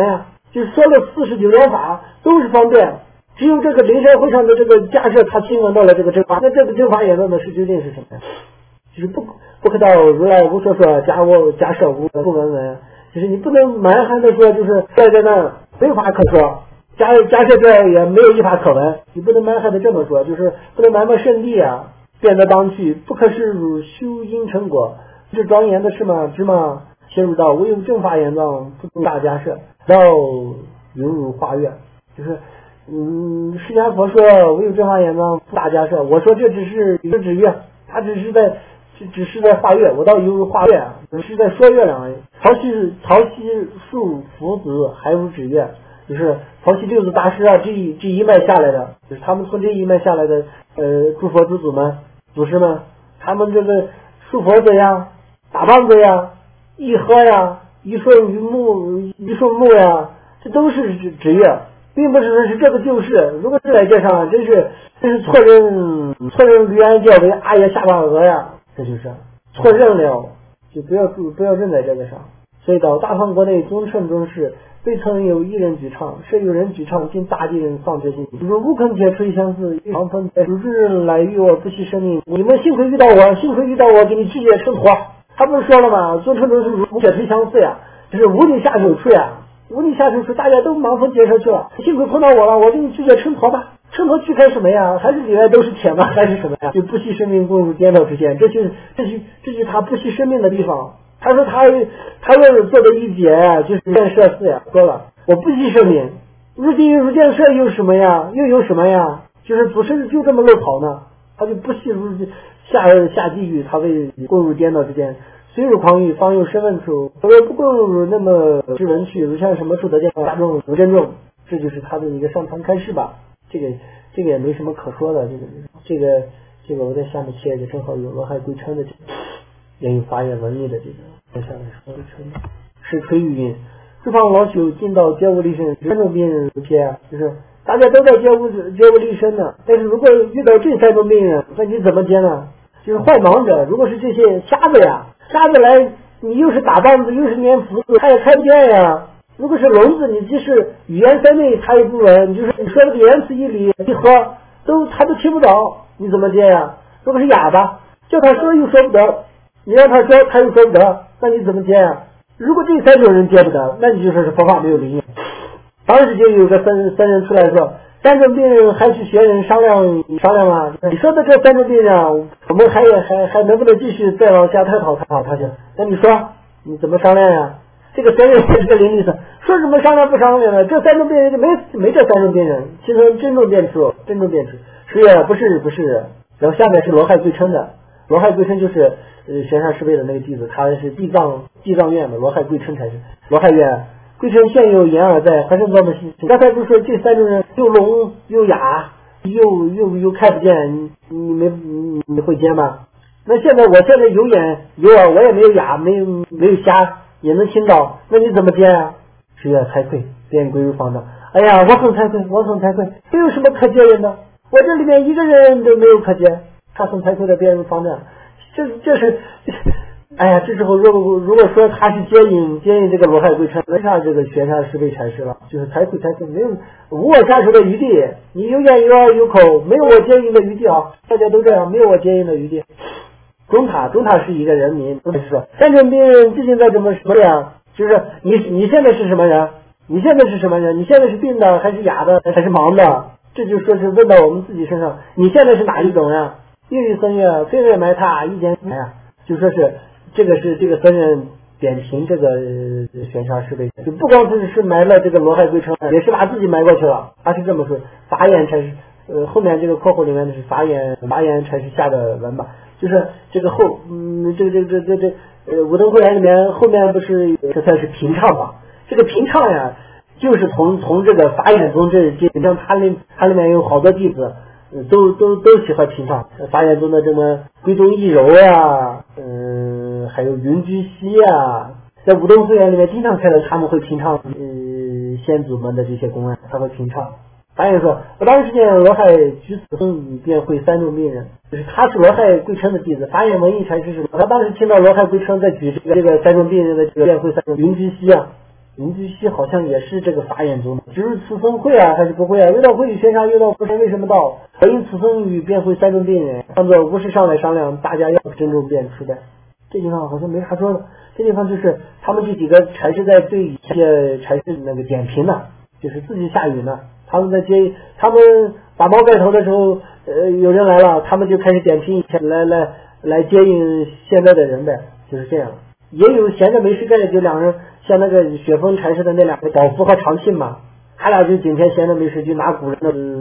Speaker 2: 就是说了49连法都是方便，只有这个灵山会上的这个假设他亲闻到了这个正法，那这个正法眼藏的是究竟是什么呀？就是不可道如来无说说，假设无不闻闻，就是你不能蛮横的说，就是在那没法可说，假设这也没有一法可闻，你不能蛮横的这么说，就是不能埋没圣地啊，变得当去，不可视入修因成果，这庄严的是吗？知吗？切入到唯有正法眼藏不足大假设，到犹如化月，就是释迦佛说唯有正法眼藏不大假设，我说这只是一个指月，他只是在化月，我倒犹如化月，只是在说月亮而已。曹溪树福子还如指月，就是曹溪六祖大师啊，这一脉下来的，就是他们从这一脉下来的诸佛之祖们、祖师们，他们这个树佛子呀、打棒子呀、一喝呀、一顺木呀，这都是指月，并不是说是这个就是。如果是在这上，真是错认驴安教为阿耶下巴鹅呀，这就是错认了，就不要认在这个上。所以到大唐国内宗称中是未曾有一人举唱，设有人举唱，今大地人丧之心。如无肯解垂相似，长分主之人来与我不惜生命。你们幸亏遇到我，给你直接生活。他不是说了吗？宗称中是如解垂相似呀，就是无力下手处呀，无力下手处，大家都盲从接受去了。幸亏碰到我了，我给你直接撑脱吧。撑脱去开什么呀？还是里面都是铁吗？还是什么呀？就不惜生命共入颠倒之间，这就是他不惜生命的地方。他说他要是做的一解，就是建设寺呀，说了我不惜生命，入地狱入建设又有什么呀？就是祖师就这么漏跑呢，他就不惜入下地狱，他为共入颠倒之间。虽入狂欲，方有身问处，若不共入那么知闻去，如像什么处得见大众无真众，这就是他的一个上堂开示吧。这个也没什么可说的，这个我在下面切一个，正好有罗汉归称的这个，也有法眼文秘的这个，在下面说归称是垂语音。四方老朽进到觉悟立身，三种病人如切，就是大家都在觉悟立身呢，但是如果遇到这三种病人，那你怎么接呢？就是坏盲者，如果是这些瞎子来，你又是打棒子又是念符子，他也看不见呀。如果是聋子，你即使语言三昧他也不闻，就是你说的言辞一理一喝他都听不着，你怎么接呀？如果是哑巴，叫他说又说不得，你让他说他又说不得，那你怎么接呀？如果这三种人接不得，那你就说是佛法没有灵验。当时就有个三人出来说，三种病人还去学人商量吗？你说的这三种病人，我们还能不能继续再往下探讨他去？那你说你怎么商量呀？这个三人也是个灵力生，说什么商量不商量呢？这三种病人就没这三种病人，其实真正变出是呀，不是，然后下面是罗汉贵称的，罗汉贵称就是玄沙师辈的那个弟子，他是地藏院的，罗汉贵称才是罗汉院。贵称现有言耳在，还是我们刚才不是说这三种人又聋又哑又看不见，你会接吗？那我现在有眼有耳，我也没有哑，没有瞎，也能听到，那你怎么接啊？是要惭愧，便归入方丈。哎呀，我很惭愧，没有什么可接人的，我这里面一个人都没有可接，他很惭愧的便入方丈。这是，哎呀，这时候如果说他是接引这个罗汉贵称，那上这个玄沙师辈阐释了，就是惭愧，没有无我下手的余地，你有眼有耳有口，没有我接引的余地啊！大家都这样，没有我接引的余地。中塔是一个人民，就是说三种病人最近在怎么样？就是你现在是什么人？你现在是病的还是哑的还是盲的？这就说是问到我们自己身上，你现在是哪一种呀？月与僧月，飞月埋塔，一间呀，就说是这个僧人点评这个玄沙师辈，就不光是埋了这个罗汉归称，也是把自己埋过去了。他是这么说，法眼才是后面这个括弧里面的是法眼才是下的文吧。就是这个五灯会员里面后面不是这算是平唱吧？这个平唱呀，就是从这个法眼宗这像它里面有好多弟子，都喜欢平唱。法眼宗的这么归宗一柔呀，还有云居西呀，在五灯会员里面经常看到他们会平唱先祖们的这些公案，他会平唱。法眼说，我当时见罗汉举此僧便会三种病人，就是他是罗汉贵称的弟子。法眼文艺禅师是他当时听到罗汉贵称在举这个三种病人的这个便会三种云居西啊， 云居西好像也是这个法眼宗的，只是此僧会啊还是不会啊？未到会玄沙，未到佛身为什么到？我因此僧与便会三种病人，当作无事上来商量，大家要珍重便出的。这地方好像没啥说的，这地方就是他们这几个禅师在对一些禅师那个点评呢，就是自己下雨呢。他们在接，他们打毛盖头的时候，有人来了，他们就开始点评一下，来接应现在的人呗，就是这样。也有闲着没事干的，就两人像那个雪峰禅师的那两个宝福和长信嘛，他俩就整天闲着没事就拿古人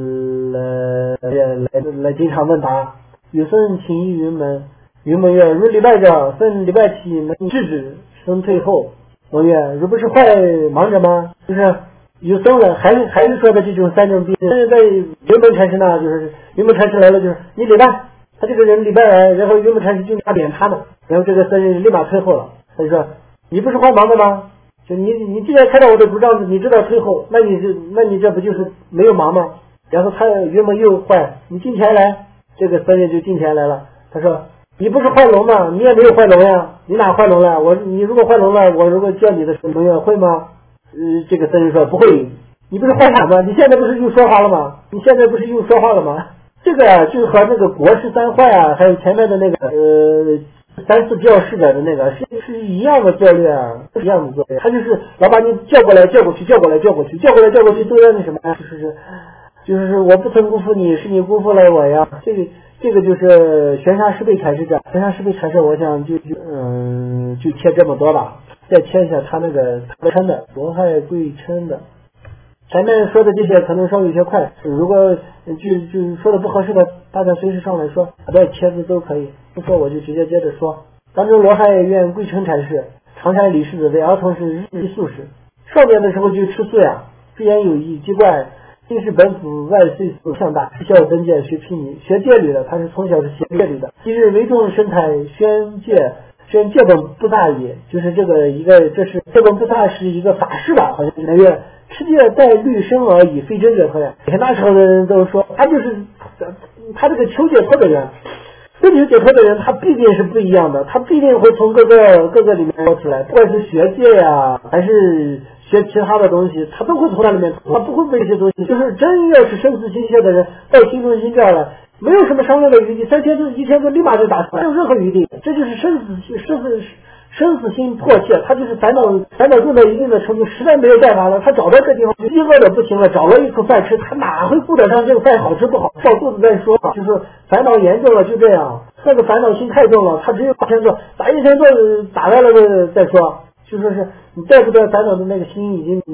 Speaker 2: 的来经常问答。有僧请于云门，云门曰：如礼拜者，分礼拜起能制止，僧退后。蒙曰：如不是坏忙着吗？就是有僧人还是说的这种三种病。但是在云门禅师呢，就是云门禅师来了，就是你礼拜，他这个人礼拜来，然后云门禅师就打点他呢，然后这个僧人立马退后了。他就说：你不是坏忙的吗？就你既然看到我的竹杖子，你知道退后，那你这不就是没有忙吗？然后他云门又坏，你进前来，这个僧人就进前来了。他说：你不是坏龙吗？你也没有坏龙呀，你哪坏龙了？你如果坏龙了，我如果叫你的时候，你会吗？这个僧人说：不会。你不是坏傻吗？你现在不是又说话了吗？这个就和那个国师三坏啊，还有前面的那个三四教士的那个是一样的作略啊，是一样的作略。他就是老把你叫过来叫过去，叫过来叫过去，叫过来叫过去，都要那什么呀？就是我不曾辜负你，是你辜负了我呀。这个就是玄沙师辈禅师这，玄沙师辈禅师，我想就切这么多吧，再切一下他那个称的罗汉贵称的。前面说的这些可能稍微有些快，如果就说的不合适的，大家随时上来说，再切字都可以，不说我就直接接着说。当中罗汉院贵称禅师，常山李世子为儿童是日历素食，少年的时候就吃素呀，自言有意奇怪，今是本祖万岁死向大，孝分界学毗尼，学戒律的，他是从小是学戒律的。今日为众生态宣戒本不大也，就是这是戒本不大是一个法事吧，好像是那个持戒带律生而已，非真解脱呀。那时候的人都说他这个求解脱的人，追求解脱的人，他必定是不一样的，他必定会从各个里面说出来，不管是学戒呀，还是学其他的东西，他都会从那里面，他不会背这些东西。就是真要是生死心切的人，到心中心这儿了，没有什么商量的余地，3千字1千字立马就打出来，没有任何余地。这就是生死心迫切，他就是烦恼重到一定的程度，实在没有办法了，他找到这地方就饥饿的不行了，找了一口饭吃，他哪会顾得上这个饭好吃不好，照肚子再说，就是烦恼严重了就这样，那个烦恼心太重了，他只有1000字，打1000字打来了再说，就说是你带不带烦恼的那个心已经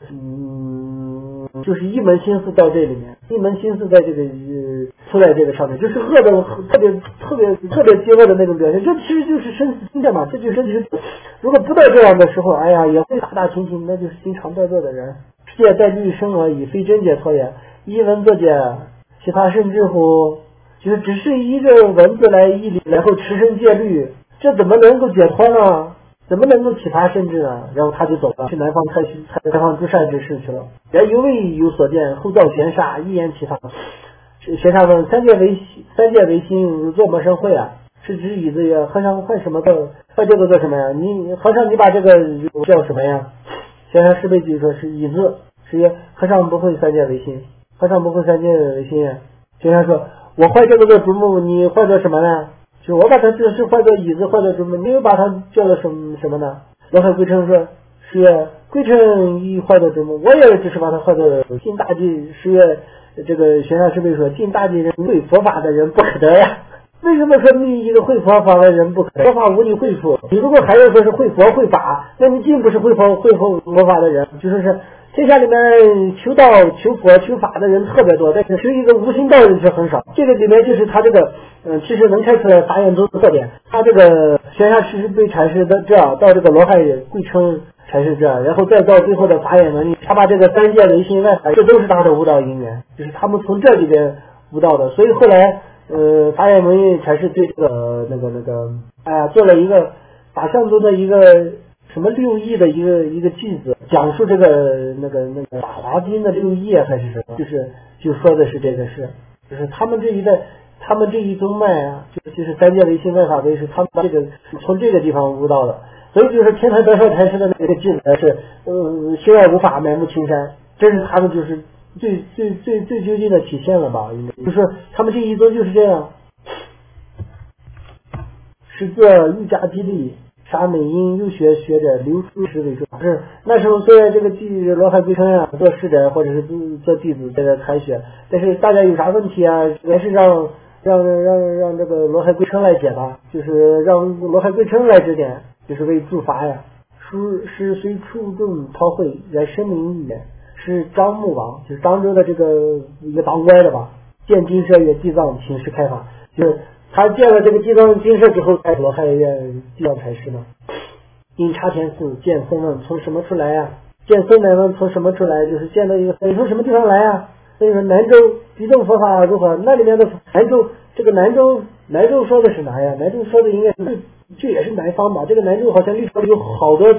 Speaker 2: 就是一门心思到这里面，一门心思在这个出来这个上面，就是饿的特别饥饿的那种表现，这其实就是生死心的嘛，这就是如果不到这样的时候，哎呀也会大情形，那就是心常在做的人。世界在律生而已，非真解脱也。依文作解，其他甚至乎，就是只是依着文字来义理，然后持身戒律，这怎么能够解脱呢？怎么能够启发甚至呢？然后他就走了，去南方开放诸善之事去了。然犹未有所见，后造玄沙，一言启发。玄沙问：三界为心，做么生慧啊？是指椅子曰：和尚换什么的？换这个做什么呀？和尚你把这个叫什么呀？玄沙师辈就说是椅子，是曰：和尚不会三界为心，和尚不会三界为心呀。玄沙说：我换这个做竹木，你换做什么呢？就我把它只是换做椅子，换做竹木，没有把它叫做什么呢？罗汉归称说：是曰：归称亦换做竹木，我也只是把它换做进大地。是曰：这个玄沙师辈说，进大地人会佛法的人不可得呀。为什么说你一个会佛法的人不可得？佛法无你会佛，你如果还要说是会佛会法，那你并不是会佛法的人。就说是天下里面求道求佛求法的人特别多，但是求一个无心道人却很少。这个里面就是他这个其实能看出来法眼宗的特点。他这个玄沙师辈禅师的到这个罗汉贵称禅师这，然后再到最后的法眼能力，他把这个三界唯心外法，这都是他的悟道因缘，就是他们从这里边悟道的。所以后来法眼文艺禅师对这个做了一个法相宗的一个什么6义的一个句子，讲述这个法华经的6义还是什么，就说的是这个事，就是他们这一宗脉啊，就是三界唯心外法唯识，他们把这个从这个地方悟到的。 所以就是天台德寿禅师的那个句子是心外无法，满目青山，这是他们就是最究竟的体现了吧？应该就是他们这一宗就是这样。是自愈加激励，沙美因又学者刘书时为主。是那时候虽然这个罗汉归生啊，做侍者或者是做弟子在这参学，但是大家有啥问题啊，还是让这个罗汉归生来解答，就是让罗汉归生来指点，就是为助罚呀。是随处众韬晦，然声名一言，是张穆王，就是漳州的这个一个当官的吧，建金舍曰地藏请示开法，就是他建了这个地藏金舍之后，才罗汉院地藏禅师嘛。因插田寺见僧问从什么出来呀？见僧乃问从什么出来，就是见到一个你从什么地方来呀？所以说南州地藏佛法如何？那里面的南州，这个南州说的是哪呀？南州说的应该是这也是南方吧？这个南州好像历史上有好多次，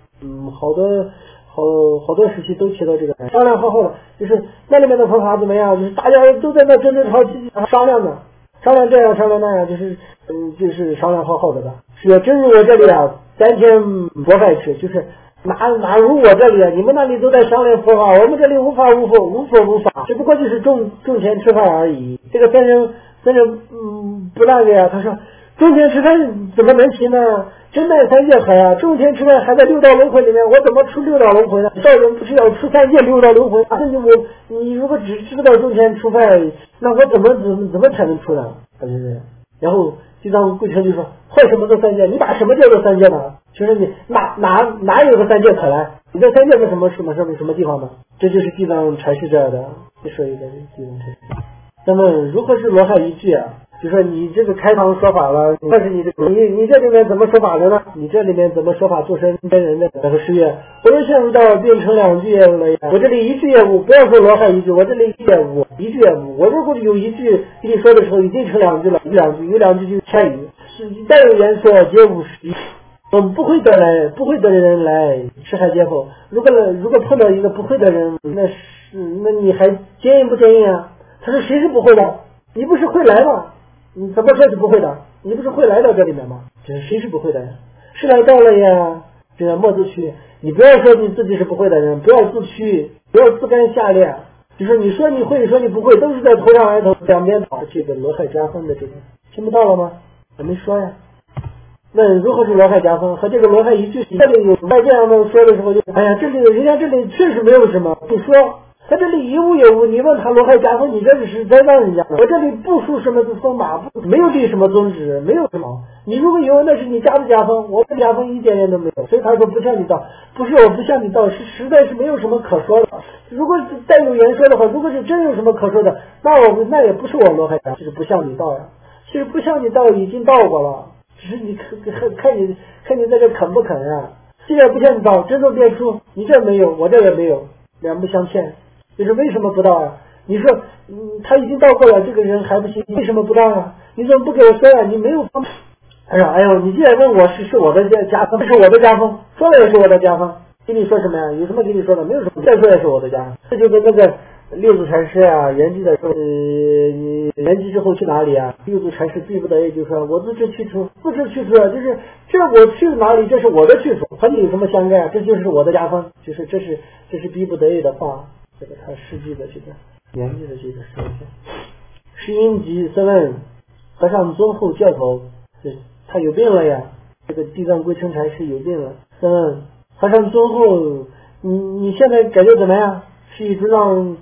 Speaker 2: 好多时期都提到这个商量好好的，就是那里面的佛法怎么样？就是大家都在那争吵商量呢。商量这样商量那样，就是商量好好的吧。是啊，正如我这里啊，3天佛饭吃，就是哪如我这里啊，你们那里都在商量佛法，我们这里无法，只不过就是种田吃饭而已。这个僧人不那个呀，他说种田吃饭怎么能行呢？真乃3界海啊！种田吃饭还在6道轮回里面，我怎么出6道轮回呢？道人不是要出3界6道轮回啊？你如果只知道种田吃饭，那我怎么才能出呢？然后地藏归生就说：坏什么做3界？你把什么叫做3界呢？就是你哪有个3界可来？你这3界是什么地方呢？这就是地藏禅师这样的。再说一个地藏禅师。那么如何是罗汉一句啊？就说你这个开堂说法了，但是你这里面怎么说法的呢？你这里面怎么说法做身跟人的那个誓愿？我又陷入到变成2句业务了呀！我这里1句业务，不要说罗汉1句，我这里1句业务。我如果有1句跟你说的时候，已经成2句了，有2句就是千语，是带有言说皆无实意。我们不会的人来吃海接口。如果碰到一个不会的人，那你还坚硬不坚硬啊？他说谁是不会的？你不是会来吗？你怎么说是不会的？你不是会来到这里面吗？这谁是不会的呀？是来到了呀，这个莫自屈。你不要说你自己是不会的人，不要自屈，不要自甘下劣。就是你说你会，说你不会，都是在头上挨头，两边倒。这个罗汉加分的这个听不到了吗？我没说呀。问如何是罗汉加分和这个罗汉一句，这里有这样的说的时候就，哎呀，人家这里确实没有什么不说。他这里一无有无，你问他罗汉加分，你这是在让人家。我这里不输什么分法，没有立什么宗旨，没有什么。你如果有，那是你加的加分，我的加分一点点都没有。所以他说不向你道，不是我不向你道，是实在是没有什么可说的。如果带有言说的话，如果是真有什么可说的，那也不是我罗汉加，就是不向你道呀。其实不向你道已经道过了，只是你看你在这肯不肯呀。既然不向你道，真正变出你这没有，我这也没有，两不相欠。就是为什么不到啊？你说，他已经到过了，这个人还不行，为什么不到啊？你怎么不给我说呀？你没有方。他说：“哎呦，你既然问我是我的加分，是我的加分，说了也是我的加分。跟你说什么呀？有什么跟你说的？没有什么，再说也是我的加分。这就跟那个六祖禅师啊，圆寂的时候，圆寂之后去哪里啊？六祖禅师逼不得已就说：我自知去处，不知去处啊，就是这我去哪里，这是我的去处，和你有什么相干？这就是我的加分，就是这是逼不得已的话。”这个他实际的这个圆寂的这个时间，是因及僧问和尚尊后教头，他有病了呀。这个地藏归生禅师有病了，僧问和尚尊后，你现在感觉怎么样？是一杖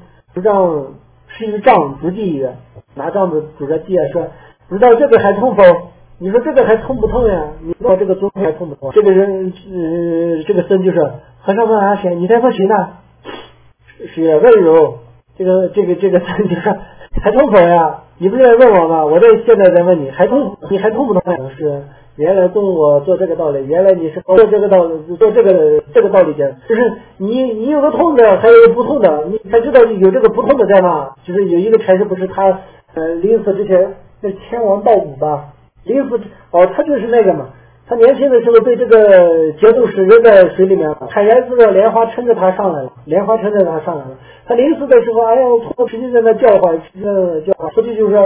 Speaker 2: 足地曰，拿杖子拄着地说，不知道这个还痛否？你说这个还痛不痛呀？你说这个尊后还痛不痛？这个人这个僧就说，和尚问阿贤，你在问谁呢？是温柔，这个僧就说还痛否呀？你不是在问我吗？我现在在问你，你还痛不痛？是原来跟我做这个道理，原来你是做这个道理讲，就是你有个痛的，还有不痛的，你才知道有这个不痛的在哪。就是有一个禅师不是他临死之前那天王道武吧，临死他就是那个嘛。他年轻的时候被这个节度使扔在水里面了，海盐寺的莲花撑着他上来了，他临死的时候，哎呀，我实际在那叫唤，出去就说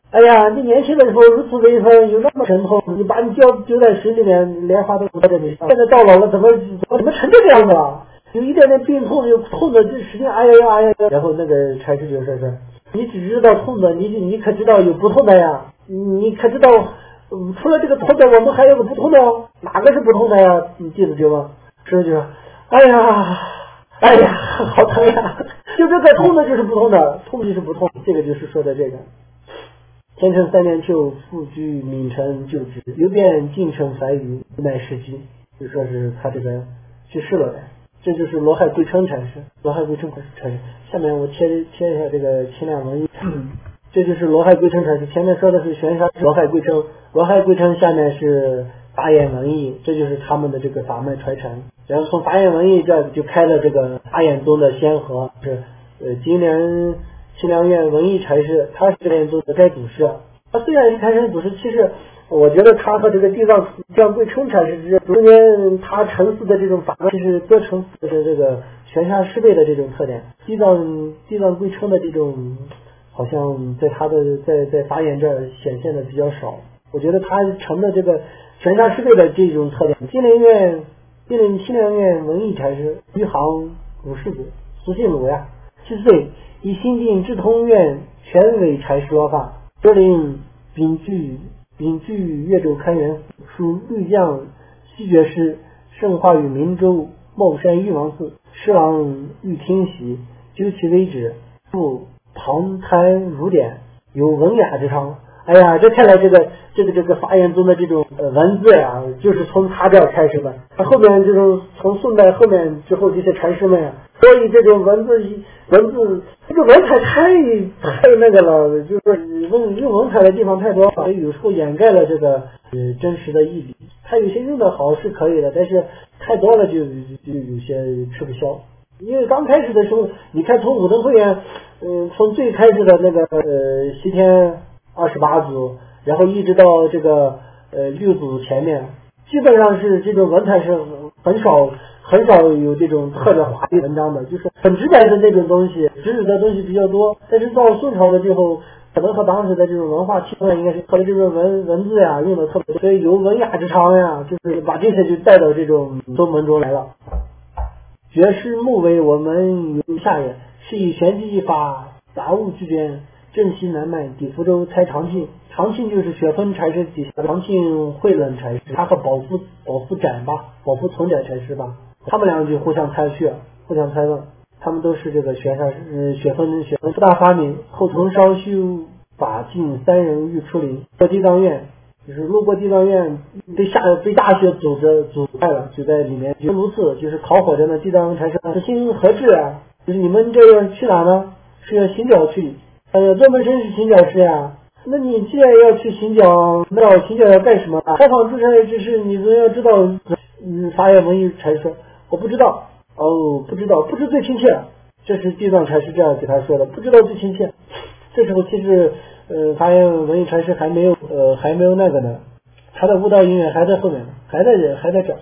Speaker 2: 哎呀，你年轻的时候如此威风，有那么神通，你把你丢在水里面，莲花都不在你上。现在到老了，怎么成这个样子了？有一点点病痛，又痛的就使劲哎呀。然后那个禅师就说是，你只知道痛的，你可知道有不痛的呀？你可知道，除了这个痛的，我们还有个不痛的哦。哪个是不痛的呀？你记得住吗？师傅就说，哎呀，好疼呀！就这个痛的就是不痛的，痛就是不痛，这个就是说的这个。天成3年秋，复居闽城就职，游遍晋城繁禺，乃世居，就说是他这个去世了的。这就是罗汉归称禅师，罗汉归称禅师。下面我切一下这个清凉文艺，这就是罗汉归称禅师。前面说的是玄沙罗汉归称，罗汉归称下面是法眼文艺，这就是他们的这个法脉传承。然后从法眼文艺这就开了这个法眼宗的先河，是今年清凉院文艺禅师，他是法眼宗的该祖师。他虽然是开山祖师，其实我觉得他和这个地藏贵称禅师之间中间他成寺的这种法门，其实各成寺的这个玄沙师辈的这种特点，地藏贵称的这种好像在他的在法眼这儿显现的比较少。我觉得他成的这个玄沙师辈的这种特点，清凉院文艺禅师余杭鲁世子，俗姓鲁呀，70岁，以新晋智通院全委禅师说法，柏林丙句越州开元，属律将西觉师，圣化于明州茂山玉王寺，侍郎玉听喜，究其为止，复旁参儒典，有文雅之长。哎呀，这看来这个法眼宗的这种文字呀，就是从他这儿开始的。后面这种从宋代后面之后这些禅师们呀，所以这种文字这个文采太那个了，就是用文采的地方太多了，所以有时候掩盖了这个真实的意义。他有些用的好是可以的，但是太多了就有些吃不消。因为刚开始的时候，你看从武登会员，从最开始的那个西天28祖，然后一直到这个六祖前面，基本上是这种文采是很少有这种特别华丽文章的，就是很直白的那种东西，直指的东西比较多。但是到宋朝的最后，可能和当时的这种文化气氛应该是和这种文字呀用的特别多，所以有文雅之长呀，就是把这些就带到这种宗门中来了。绝世木为我们有下也，是以玄机一法，杂物俱捐，镇西南脉，抵福州，猜长庆。长庆就是雪峰禅师底下长庆慧冷禅师，他和宝福从展禅师吧，他们两个就互相猜问，他们都是这个雪峰四大发明，后从稍修法进3人欲出林，到地藏院。就是路过地藏院，被大雪阻碍了，就在里面就如此，就是烤火着呢。地藏禅师此心何至啊？就是你们这要去哪呢？是要行脚去。做门生是行脚师呀。那你既然要去行脚，那行脚要干什么啊？采访出差之事，你总要知道。法眼文艺禅师说，我不知道。不知最亲切。这是地藏禅师这样给他说的，不知道最亲切。这时候其实法眼文艺禅师还没有那个呢，他的悟道因缘还在后面呢，还在找。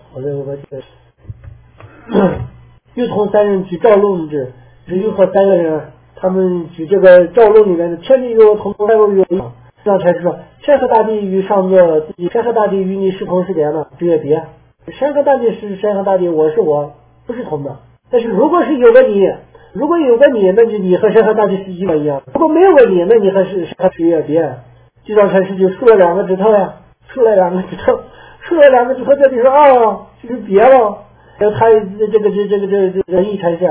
Speaker 2: 又同3人举赵龙之，又和3个人，他们举这个赵龙里面的天地有同在有地藏禅师说，山河大地与上座自己，山河大地与你是同是别呢？这也别，山河大地是山河大地，我是我，不是同的。但是如果有个你，那就你和山河大地是一模一样。如果没有个你，那你和山河是也别。地藏禅师就竖了2个指头呀，竖了2个指头，这里说就是别了。然后他这文艺禅师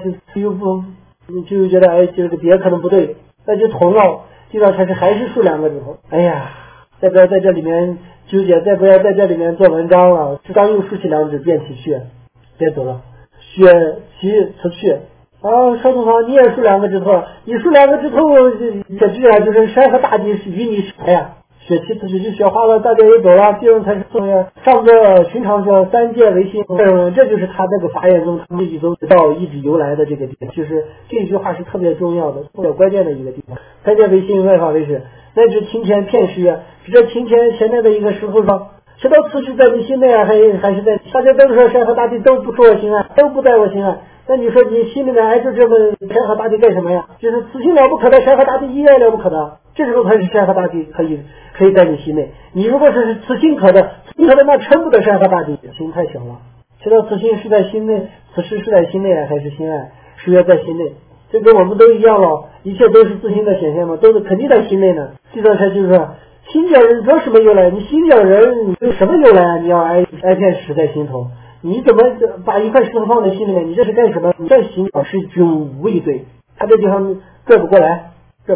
Speaker 2: 就觉得这个别可能不对，那就同了。地藏禅师还是竖2个指头。哎呀，再不要在这里面纠结，再不要在这里面做文章了。刚又竖起2指，便起去，别走了。雪其辞去。少东方，你也竖2个指头，你竖2个指头，这句啊就是山河大地是与你是呀。雪其辞去就雪花了，大家也走了，地藏才是重要。上个寻常说3界为心，这就是他那个法眼宗他们一宗道一直由来的这个地方，就是这句话是特别重要的、特别关键的一个地方。3界为心，外法为实，乃至庭前片时月，这庭前前面的一个时候说。知道此事在你心内啊，还是在大家都说山河大地都不出我心爱，都不在我心爱。那你说你心里面挨着这么山河大地干什么呀？就是此心了不可的，山河大地依然了不可的。 这时候它是山河大地可以在你心内。你如果是此心可的，那称不得山河大地，心太小了。知道此心是在心内，此事是在心内还是心外？是要在心内。这跟我们都一样了，一切都是自心的显现嘛，都是肯定在心内呢。这段才就是说，心讲人说什么由来？你心讲人你有什么由来啊？你要挨片石在心头，你怎么把一块石头放在心里面？你这是干什么？你这心是均无一对，他这地方转不过来。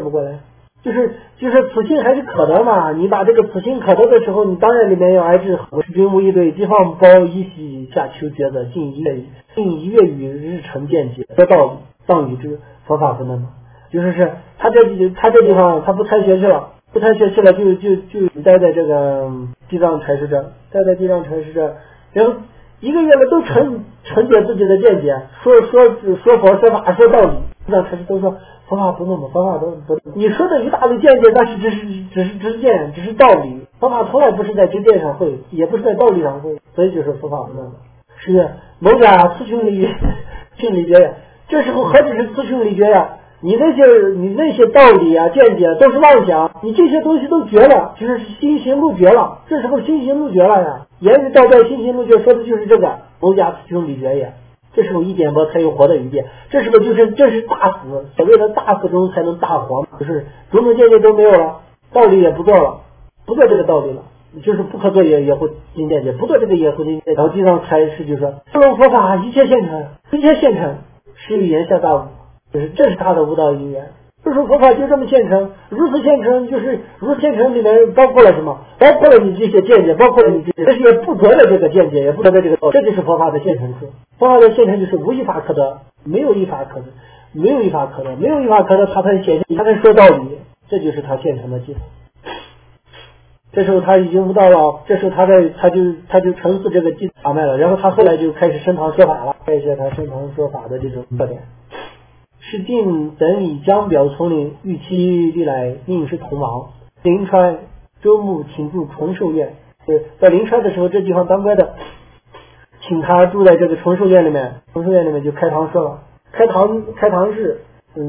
Speaker 2: 就是此心还是可得嘛？你把这个此心可得的时候，你当然里面要挨制。我是均无一对，既放包一息，下求抉择，近一月与日成见解，得道当与之佛法不能嘛？就是他这地方他不参学去了，就待在这个地藏禅师这，然后1个月了都成解自己的见解，说佛说法说道理，地藏禅师都说。佛法不那么，佛法都不。你说的一大堆见解，那是只是知见，只是道理。佛法从来不是在知见上会，也不是在道理上会，所以就是佛法不那么。是某家雌雄离绝呀。这时候何止是雌雄离绝呀？你那些道理啊、见解都是妄想，你这些东西都绝了，就是心行路绝了。这时候心行路绝了呀。言语道在，心行路绝，说的就是这个某家雌雄离绝呀。这时候一点拨才有活的余地，这是大死，所谓的大死中才能大活，就是种种见解都没有了，道理也不做了，不做这个道理了，就是不可做也会进见解，不做这个也会进见解。然后地藏禅师就说：不能佛法一切现成，是语言下大悟，就是这是他的悟道因缘。就是佛法就这么现成，如此现成，就是如此现成里面包括了什么？包括了你这些见解，包括了你这些不得的这个见解，也不得的这个道理，这就是佛法的现成处。佛法的现成就是无一法可得，没有一法可得，他才显现，他才说道理，这就是他现成的技术。这时候他已经悟到了，这时候他就成似这个技法脉了，然后他后来就开始升堂说法了，看一下他升堂说法的这种特点。是晋等以江表丛林，预期历来应是同王。临川周牧请住崇寿院，在临川的时候，这地方当官的请他住在这个崇寿院里面，就开堂说了，开堂日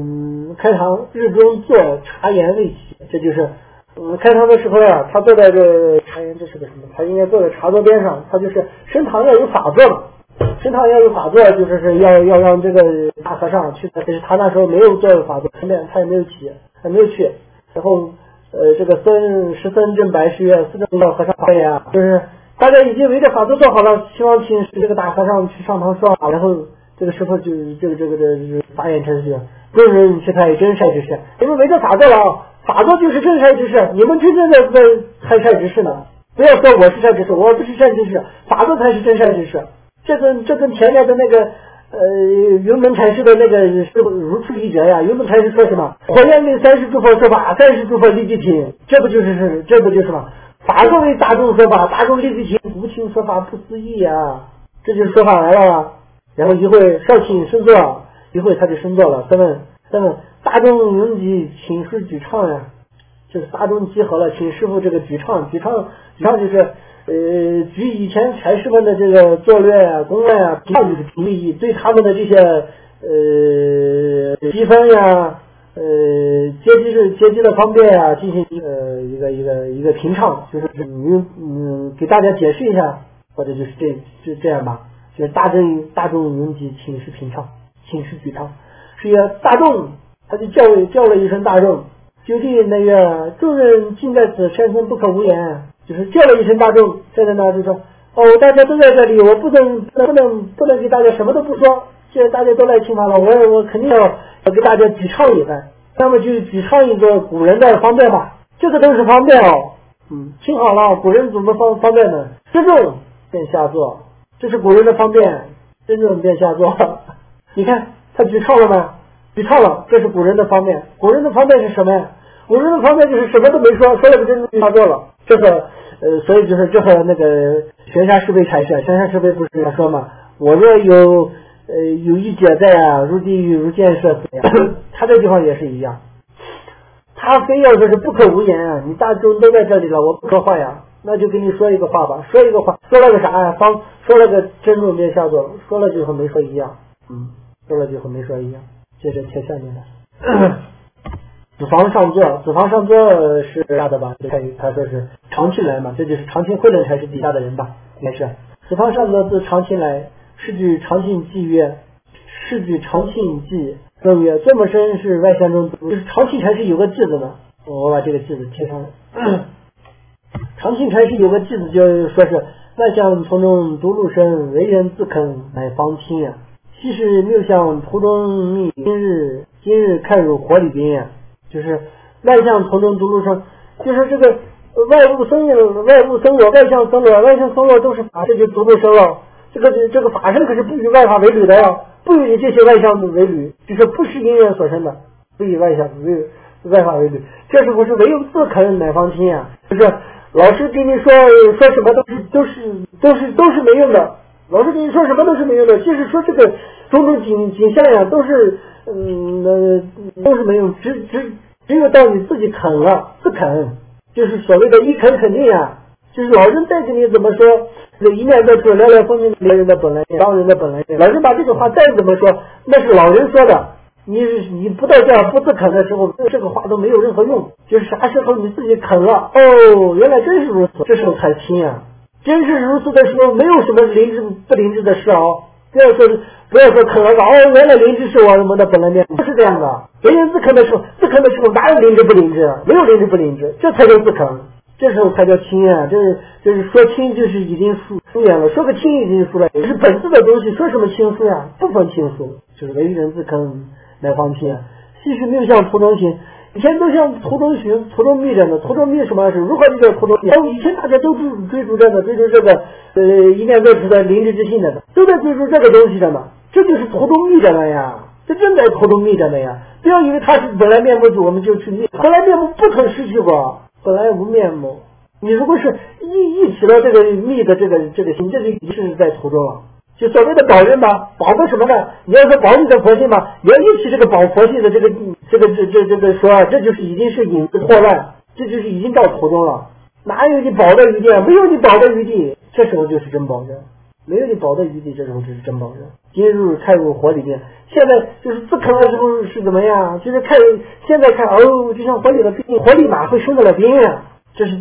Speaker 2: 中坐茶言未起，这就是开堂的时候呀，他坐在这茶言，这是个什么？他应该坐在茶桌边上，他就是升堂要有法座嘛。升堂要有法座，就是要让这个大和尚去，可是他那时候没有做法座，他也没有去。然后这个十僧正白十月四正道和尚法言啊，就是大家已经围着法座做好了，希望请这个大和尚去上堂说法。然后这个时候就这个法眼陈是众人去开真善之事，你们围着法座了啊，法座就是真善之事，你们真正的在开善之事呢。不要说我是善之事，我不是善之事，法座才是真善之事。这跟前面的那个云门禅师的那个如出一辙呀。云门禅师说什么？火焰为30诸佛说法，30诸佛立即听，这不就是什么？法座为大众说法，大众立即听，无情说法不思议呀。这就是说法来了啊。然后一会少卿升座，一会他就升座了。再问大众云集，请师举唱呀，就是大众集合了，请师傅这个举唱就是举以前禅师们的这个作略啊、公案啊、教育的评议，对他们的这些积分呀、阶级的方便啊进行一个评唱，就是给大家解释一下，或者就是这样吧，就是大众云集，请示评唱，请示举唱，是也大众，他就叫了一声大众，究竟那个众人尽在此，山村不可无言。就是叫了一声大众，站在那就说大家都在这里，我不能给大家什么都不说，既然大家都来听法了，我肯定要给大家举唱一番，那么就举唱一个古人的方便吧，这个都是方便哦。听好了，古人怎么方便呢？真正便下座，这是古人的方便，真正便下座。你看他举唱了吗？举唱了，这是古人的方便。古人的方便是什么呀？古人的方便就是什么都没说了个真正下座了。这个所以就是这和那个玄沙师辈禅师，玄沙师辈不是他说嘛，我若有一劫在啊，入地狱如箭射死呀。他这地方也是一样，他非要说是不可无言啊，你大众都在这里了，我不说话呀，那就跟你说一个话吧，说一个话，说了个啥呀？说了个真正别下座，说了就和没说一样，说了就和没说一样。接着贴下面的子房上座，子房上座是下的吧？他说是长庆来嘛，这就是长庆会冷才是底下的人吧？应该是子房上座自长庆来，是举长庆记曰，是举长庆记更曰，这么深是外乡中，就是长庆才是有个句子呢。我把这个句子贴上来。长庆才是有个句子，就是说是外乡从中独路生，为人自肯乃方亲呀。昔是谬相途中觅，今日看入火里边呀。就是外向从中独路生，就是这个外部僧罗、外向僧罗都是法，这就独路生了。这个法身可是不以外法为侣的呀，不以这些外向为侣，就是不是因缘所生的，不以外法为侣。这是不是唯有自肯乃方亲啊？就是老师跟你说什么都是没用的，老师跟你说什么都是没用的，就是说这个种种景象呀，都是没用，只有到你自己肯了，自肯，就是所谓的一肯肯定呀。就是老人再跟你怎么说，一念在处，聊聊风景，别人的本来面，当人的本来面。老人把这个话再怎么说，那是老人说的。你不到这样不自肯的时候，这个话都没有任何用。就是啥时候你自己肯了，哦，原来真是如此，这时候才亲啊！真是如此的时候，没有什么灵智不灵智的事啊！不要说肯了哦，原来灵智是我们的本来面，不是这样的。别人自肯的时候哪有灵智不灵智？没有灵智不灵智，这才叫自肯。这时候才叫亲啊！就是说亲，就是已经疏远了。说个亲已经疏了，也是本质的东西。说什么亲疏呀？不分亲疏，就是为人自肯乃方亲啊！昔是谬相途中行，以前都像途中行、途中觅着呢。途中觅什么是如何就叫途中行？以前大家都追逐着呢，追逐这个一念在此的灵智之性的，都在追逐这个东西的呢。这就是途中觅着了呀！这正在途中觅着呢呀！不要以为他是本来面目主，我们就去觅，本来面目不曾失去过。本来无面目，你如果是一起了这个密的这个心，这就已经是在途中了。就所谓的保人吧，保个什么呢？你要说保你的佛性吧，你要一起这个保佛性的这个说，这就是已经是引子祸乱，这就是已经到途中了。哪有你保的余地啊？没有你保的余地，这时候就是真保人。没有你保的余地，这时候就是真保人。今日开入火里面，现在就是自肯的时候是怎么样？就是现在看哦，就像火里的冰，火里哪会生得了冰呀？这是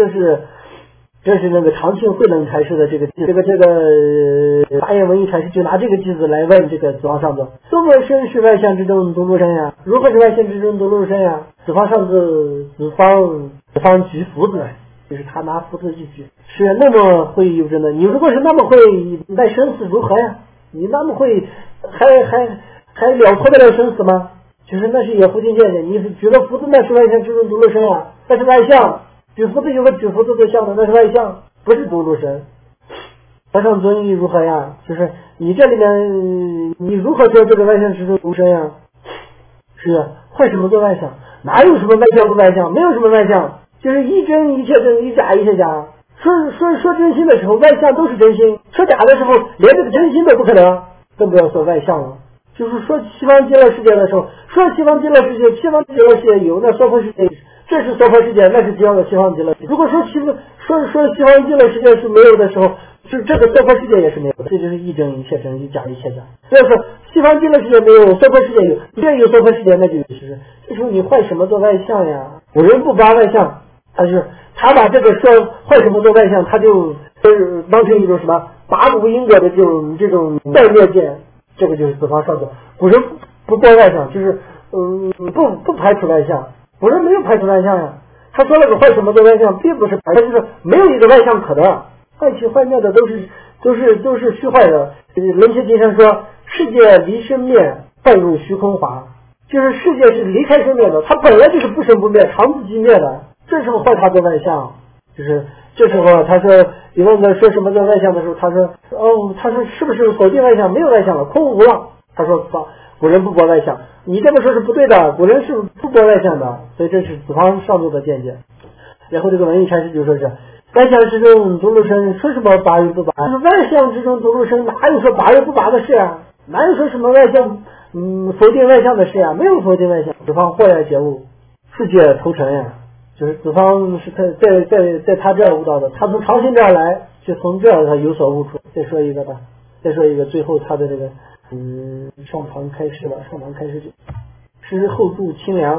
Speaker 2: 那个长庆慧能禅师的这个大眼文艺禅师就拿这个句子来问这个子房上座：多么身是外相之中独路生呀？如何是外相之中独路生呀？子房上座，子方举斧子来。就是他拿斧子去举，是那么会有真的。你如果是那么会，那生死如何呀？你那么会，还了脱得了生死吗？就是那是也福境界的。你举了斧子，那是外相之中独路生啊，那是外相。举斧子有个举斧子的相的，那是外相，不是独路生。和尚尊意如何呀？就是你这里面，你如何说这个外相之中独生呀？是坏什么做外相？哪有什么外相不外相？没有什么外相。就是一真一切真，一假一切假。说真心的时候，外相都是真心；说假的时候，连这个真心都不可能，更不要说外相了。就是说西方极乐世界的时候，说西方极乐世界有，那娑婆世界这是娑婆世界，那是西方极乐世界。如果说西方极乐世界是没有的时候，是这个娑婆世界也是没有的。这就是一真一切真，一假一切假。所以说西方极乐世界没有，娑婆世界有，既有娑婆世界，那就有其实。这时候你坏什么做外相呀？古人不拔外相。他把这个说坏什么做外相，他就是当成一种什么拔古因果的这种代灭见，这个就是子房上座。古人不播外相，就是不排除外相，古人没有排除外相呀。他说了个坏什么做外相，并不是排除，就是没有一个外相可得，坏气坏灭的都是虚坏的。楞伽经上说，世界离生灭，败入虚空华，就是世界是离开生灭的，它本来就是不生不灭，常自寂灭的。这时候坏他做外相，就是这时候他说，你问他说什么叫外相的时候，他说是不是否定外相？没有外相了，空无了。他说古人不播外相，你这么说是不对的，古人是不播外相的，所以这是子房上座的见解。然后这个文艺禅师就说是外相之中独路生，说什么拔与不拔？就是外相之中独路生，哪有说拔与不拔的事啊？哪有说什么外相否定外相的事啊？没有否定外相。子房豁然觉悟，世界投诚呀。就是子房是在他这儿悟到的，他从长兴这儿来，就从这儿他有所悟出。再说一个吧，最后他的这个上堂开示吧，上堂开示就是后住清凉，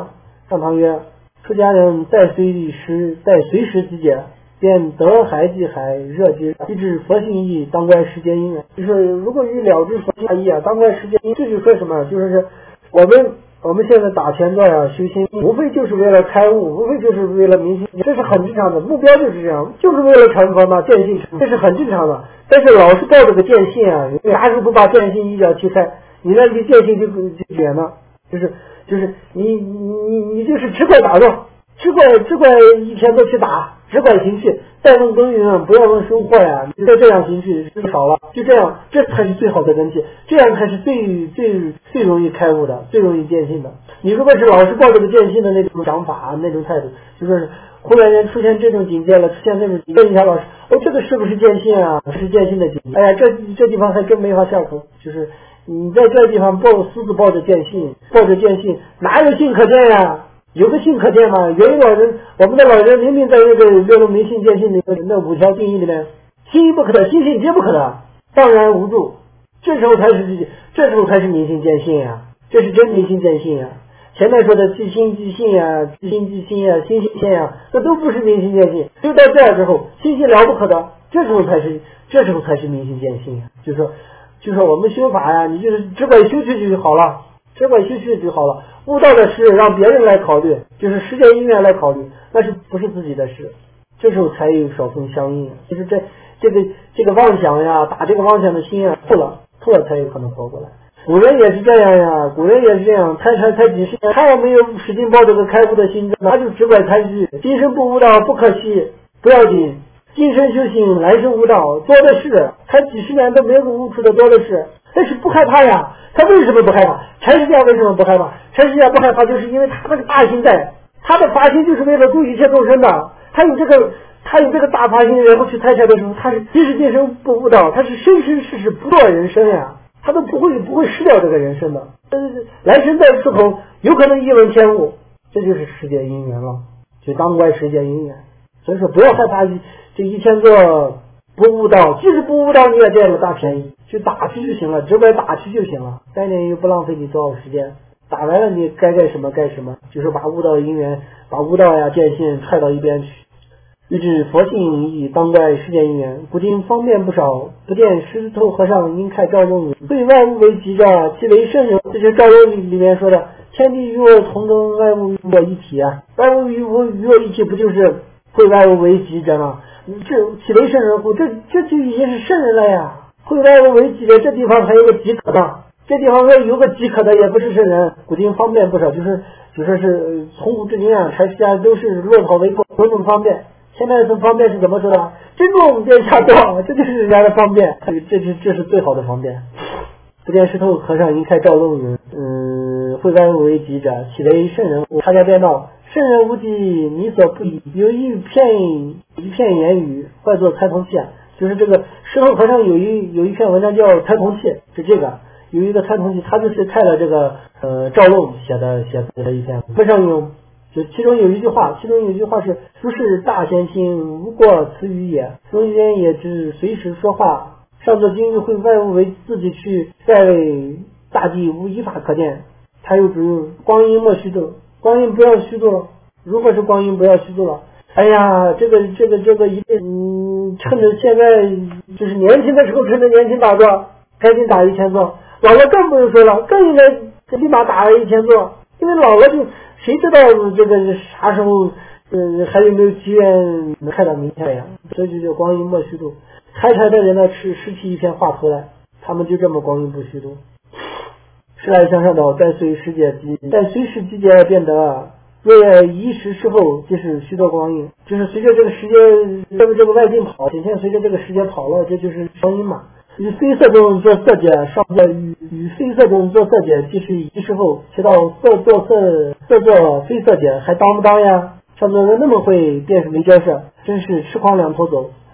Speaker 2: 上堂曰：出家人在随时集结，便得海即海，热即热，即至佛性意，当观世间因缘。就是如果欲了知佛性大意啊，当观世间因。这就说什么？就是我们现在打前段啊，修心无非就是为了开悟，无非就是为了明心，这是很正常的，目标就是这样，就是为了成佛嘛，见性，这是很正常的。但是老是抱着个见性啊，啥时候不把见性一脚踢开，你那离见性就远了，就是你就是只管打仗，只管一天都去打，只管行去，再问耕耘不要问收获呀，再这样行去就少了，就这样，这才是最好的根基，这样才是最容易开悟的，最容易见性的。你如果是老是抱着个见性的那种想法那种态度，就是忽然间出现这种境界了，出现那种问一下老师，这个是不是见性啊？是见性的境界。哎呀，这地方还真没法下口，就是你在这地方私自抱着见性，哪有性可见呀？有个性可见吗？我们的老人明明在那个六路明性见性里面那5条定义里面，心亦不可得，心性皆不可得，当然无助。这时候才是明心见性呀，这是真明心见性呀。前面说的即心即性呀，即心即心呀，心性现呀，那都不是明心见性。就到这儿之后，心性了不可得，这时候才是明心见性呀。就说我们修法呀，你就是只管修去就好了，悟道的事让别人来考虑，就是世界因缘来考虑，那是不是自己的事？这时候才有少分相应。就是这个妄想呀，打这个妄想的心啊，破了才有可能活过来。古人也是这样呀，才几十年，他也没有使劲抱这个开悟的心，他就只管参去。今生不悟道不可惜，不要紧，今生修行，来生悟道，多的是，才几十年都没有悟出的多的是，但是不害怕呀。他为什么不害怕？禅师家为什么不害怕？禅师家不害怕，就是因为他那个大心在，他的发心就是为了度一切众生的，他有这个大发心，然后去开禅的时候，他是即使今生不悟道，他是生生世世不堕人生呀，他都不会失掉这个人生的。来生再次投，有可能一闻天悟，这就是世界因缘了，就当观世界因缘。所以说不要害怕这一天做不悟道，即使不悟道你也占了大便宜，去打去就行了，只管打去就行了，概念又不浪费你多少时间，打完了你该干什么干什么，就是把悟道因缘，把悟道呀见性踹到一边去。欲知佛性意，当观世间因缘。古今方便不少，不见石头和尚应开赵仲，对万物为己者，其为圣人。这是赵仲里面说的，天地与我同根，万物与我一体啊，万物与我一体，不就是会万物为己者吗？这其为圣人乎？这就已经是圣人了呀！会万物为己者，这地方还有个己可的，这地方有个己可的，也不是圣人。古今方便不少，就说是从古至今啊，禅师家都是落草为寇，种种方便。现在这方便是怎么说的？真重殿下多，这就是人家的方便，这是最好的方便。不见石头和尚应开赵仲云，会万物为己者，岂为圣人乎？他家辩道，圣人无己，你所不以。有一片言语，唤作参同器啊，就是这个石头和尚有一篇文章叫参同器，是这个有一个参同器，他就是看了这个赵仲写的一篇文上用。就其中有一句话是：如是大贤心，无过此语也。中间也知随时说话，上作今日会万物为自己去，在为大地无一法可见。他又主用光阴莫虚度，光阴不要虚度了。如果是光阴不要虚度了，哎呀，这个一定趁着现在就是年轻的时候，趁着年轻打坐，赶紧打1000座。老了更不用说了，更应该立马打1000座，因为老了就。谁知道这个啥时候还有没有机缘能看到明天呀？所以就叫光阴莫虚度。开禅的人呢，拾起一片话头来，他们就这么光阴不虚度。时来向上道，在随时节集结变得，若一时事后，即是虚度光阴。就是随着这个时间，这个外境跑，显现随着这个时间跑了，这就是光阴嘛。与非色中做色界，上作与非色中做色界，即是一时后，其到色作非色界，还当不当呀？上作人那么会，便是没交涉，真是痴狂两头走。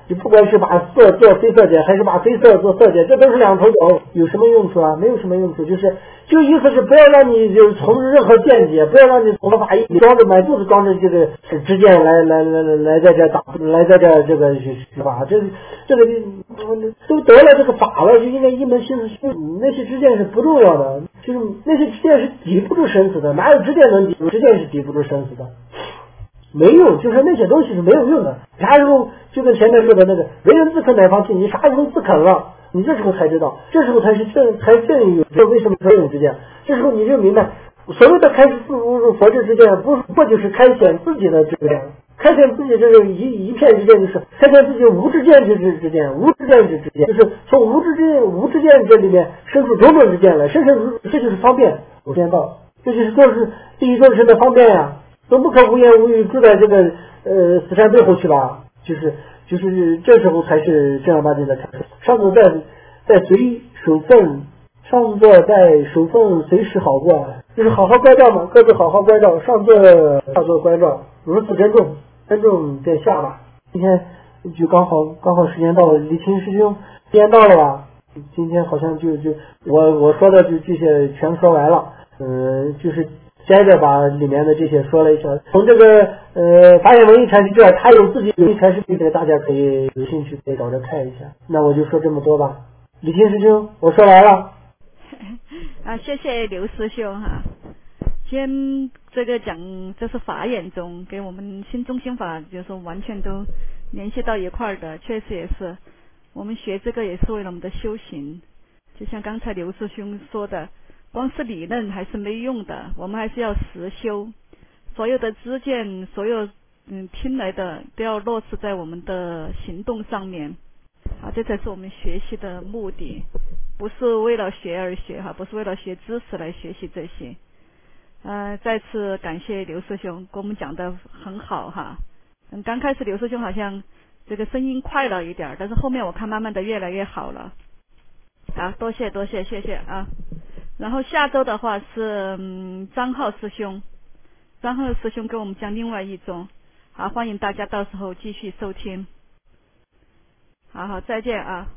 Speaker 2: 你不管是把色做非色界，还是把非色做色界，这都是两头走，有什么用处啊？没有什么用处，就意思是不要让你就是从任何见解，不要让你从法义装着满肚子装着这个知见来在这打，来在这个是吧？这个都得了这个法了，就应该一门心思修。那些知见是不重要的，就是那些知见是抵不住生死的，哪有知见能抵住？知见是抵不住生死的。没用，就是那些东西是没有用的。啥时候就跟前面说的那个为人自肯乃方信，你啥时候自肯了，你这时候才知道，这时候才正有这为什么才有之见。这时候你就明白，所谓的开示佛智之见，不就是开显自己的知见，开显自己这个一片之见，就是开显自己无知见之见，无知见之见，就是从无知见这里面生出种种之见来，这就是方便无间道，这就是第一众生的方便呀。总不可无言无语住在这个死山背后去吧？就是这时候才是正儿八经的开示。上座在随守分，上座在守分随时好过，就是好好关照嘛，各自好好关照，上座关照，如此珍重在下吧。今天就刚好时间到了，李清师兄时间到了吧？今天好像就我说的这些全说完了，就是接着把里面的这些说了一下。从这个法眼文艺禅师这，他有自己文艺禅师这个，大家可以有兴趣可以找着看一下。那我就说这么多吧。李清师兄，我说完了。
Speaker 1: 啊，谢谢刘师兄哈。今天这个讲这是法眼中给我们新中心法，就是完全都联系到一块儿的，确实也是我们学这个也是为了我们的修行。就像刚才刘师兄说的，光是理论还是没用的，我们还是要实修。所有的知见，所有听来的都要落实在我们的行动上面。好，这才是我们学习的目的，不是为了学而学哈，不是为了学知识来学习这些。再次感谢刘师兄给我们讲的很好哈。刚开始刘师兄好像这个声音快了一点，但是后面我看慢慢的越来越好了。好，多谢，谢谢啊。然后下周的话是张浩师兄给我们讲另外一种，好，欢迎大家到时候继续收听。好，再见啊。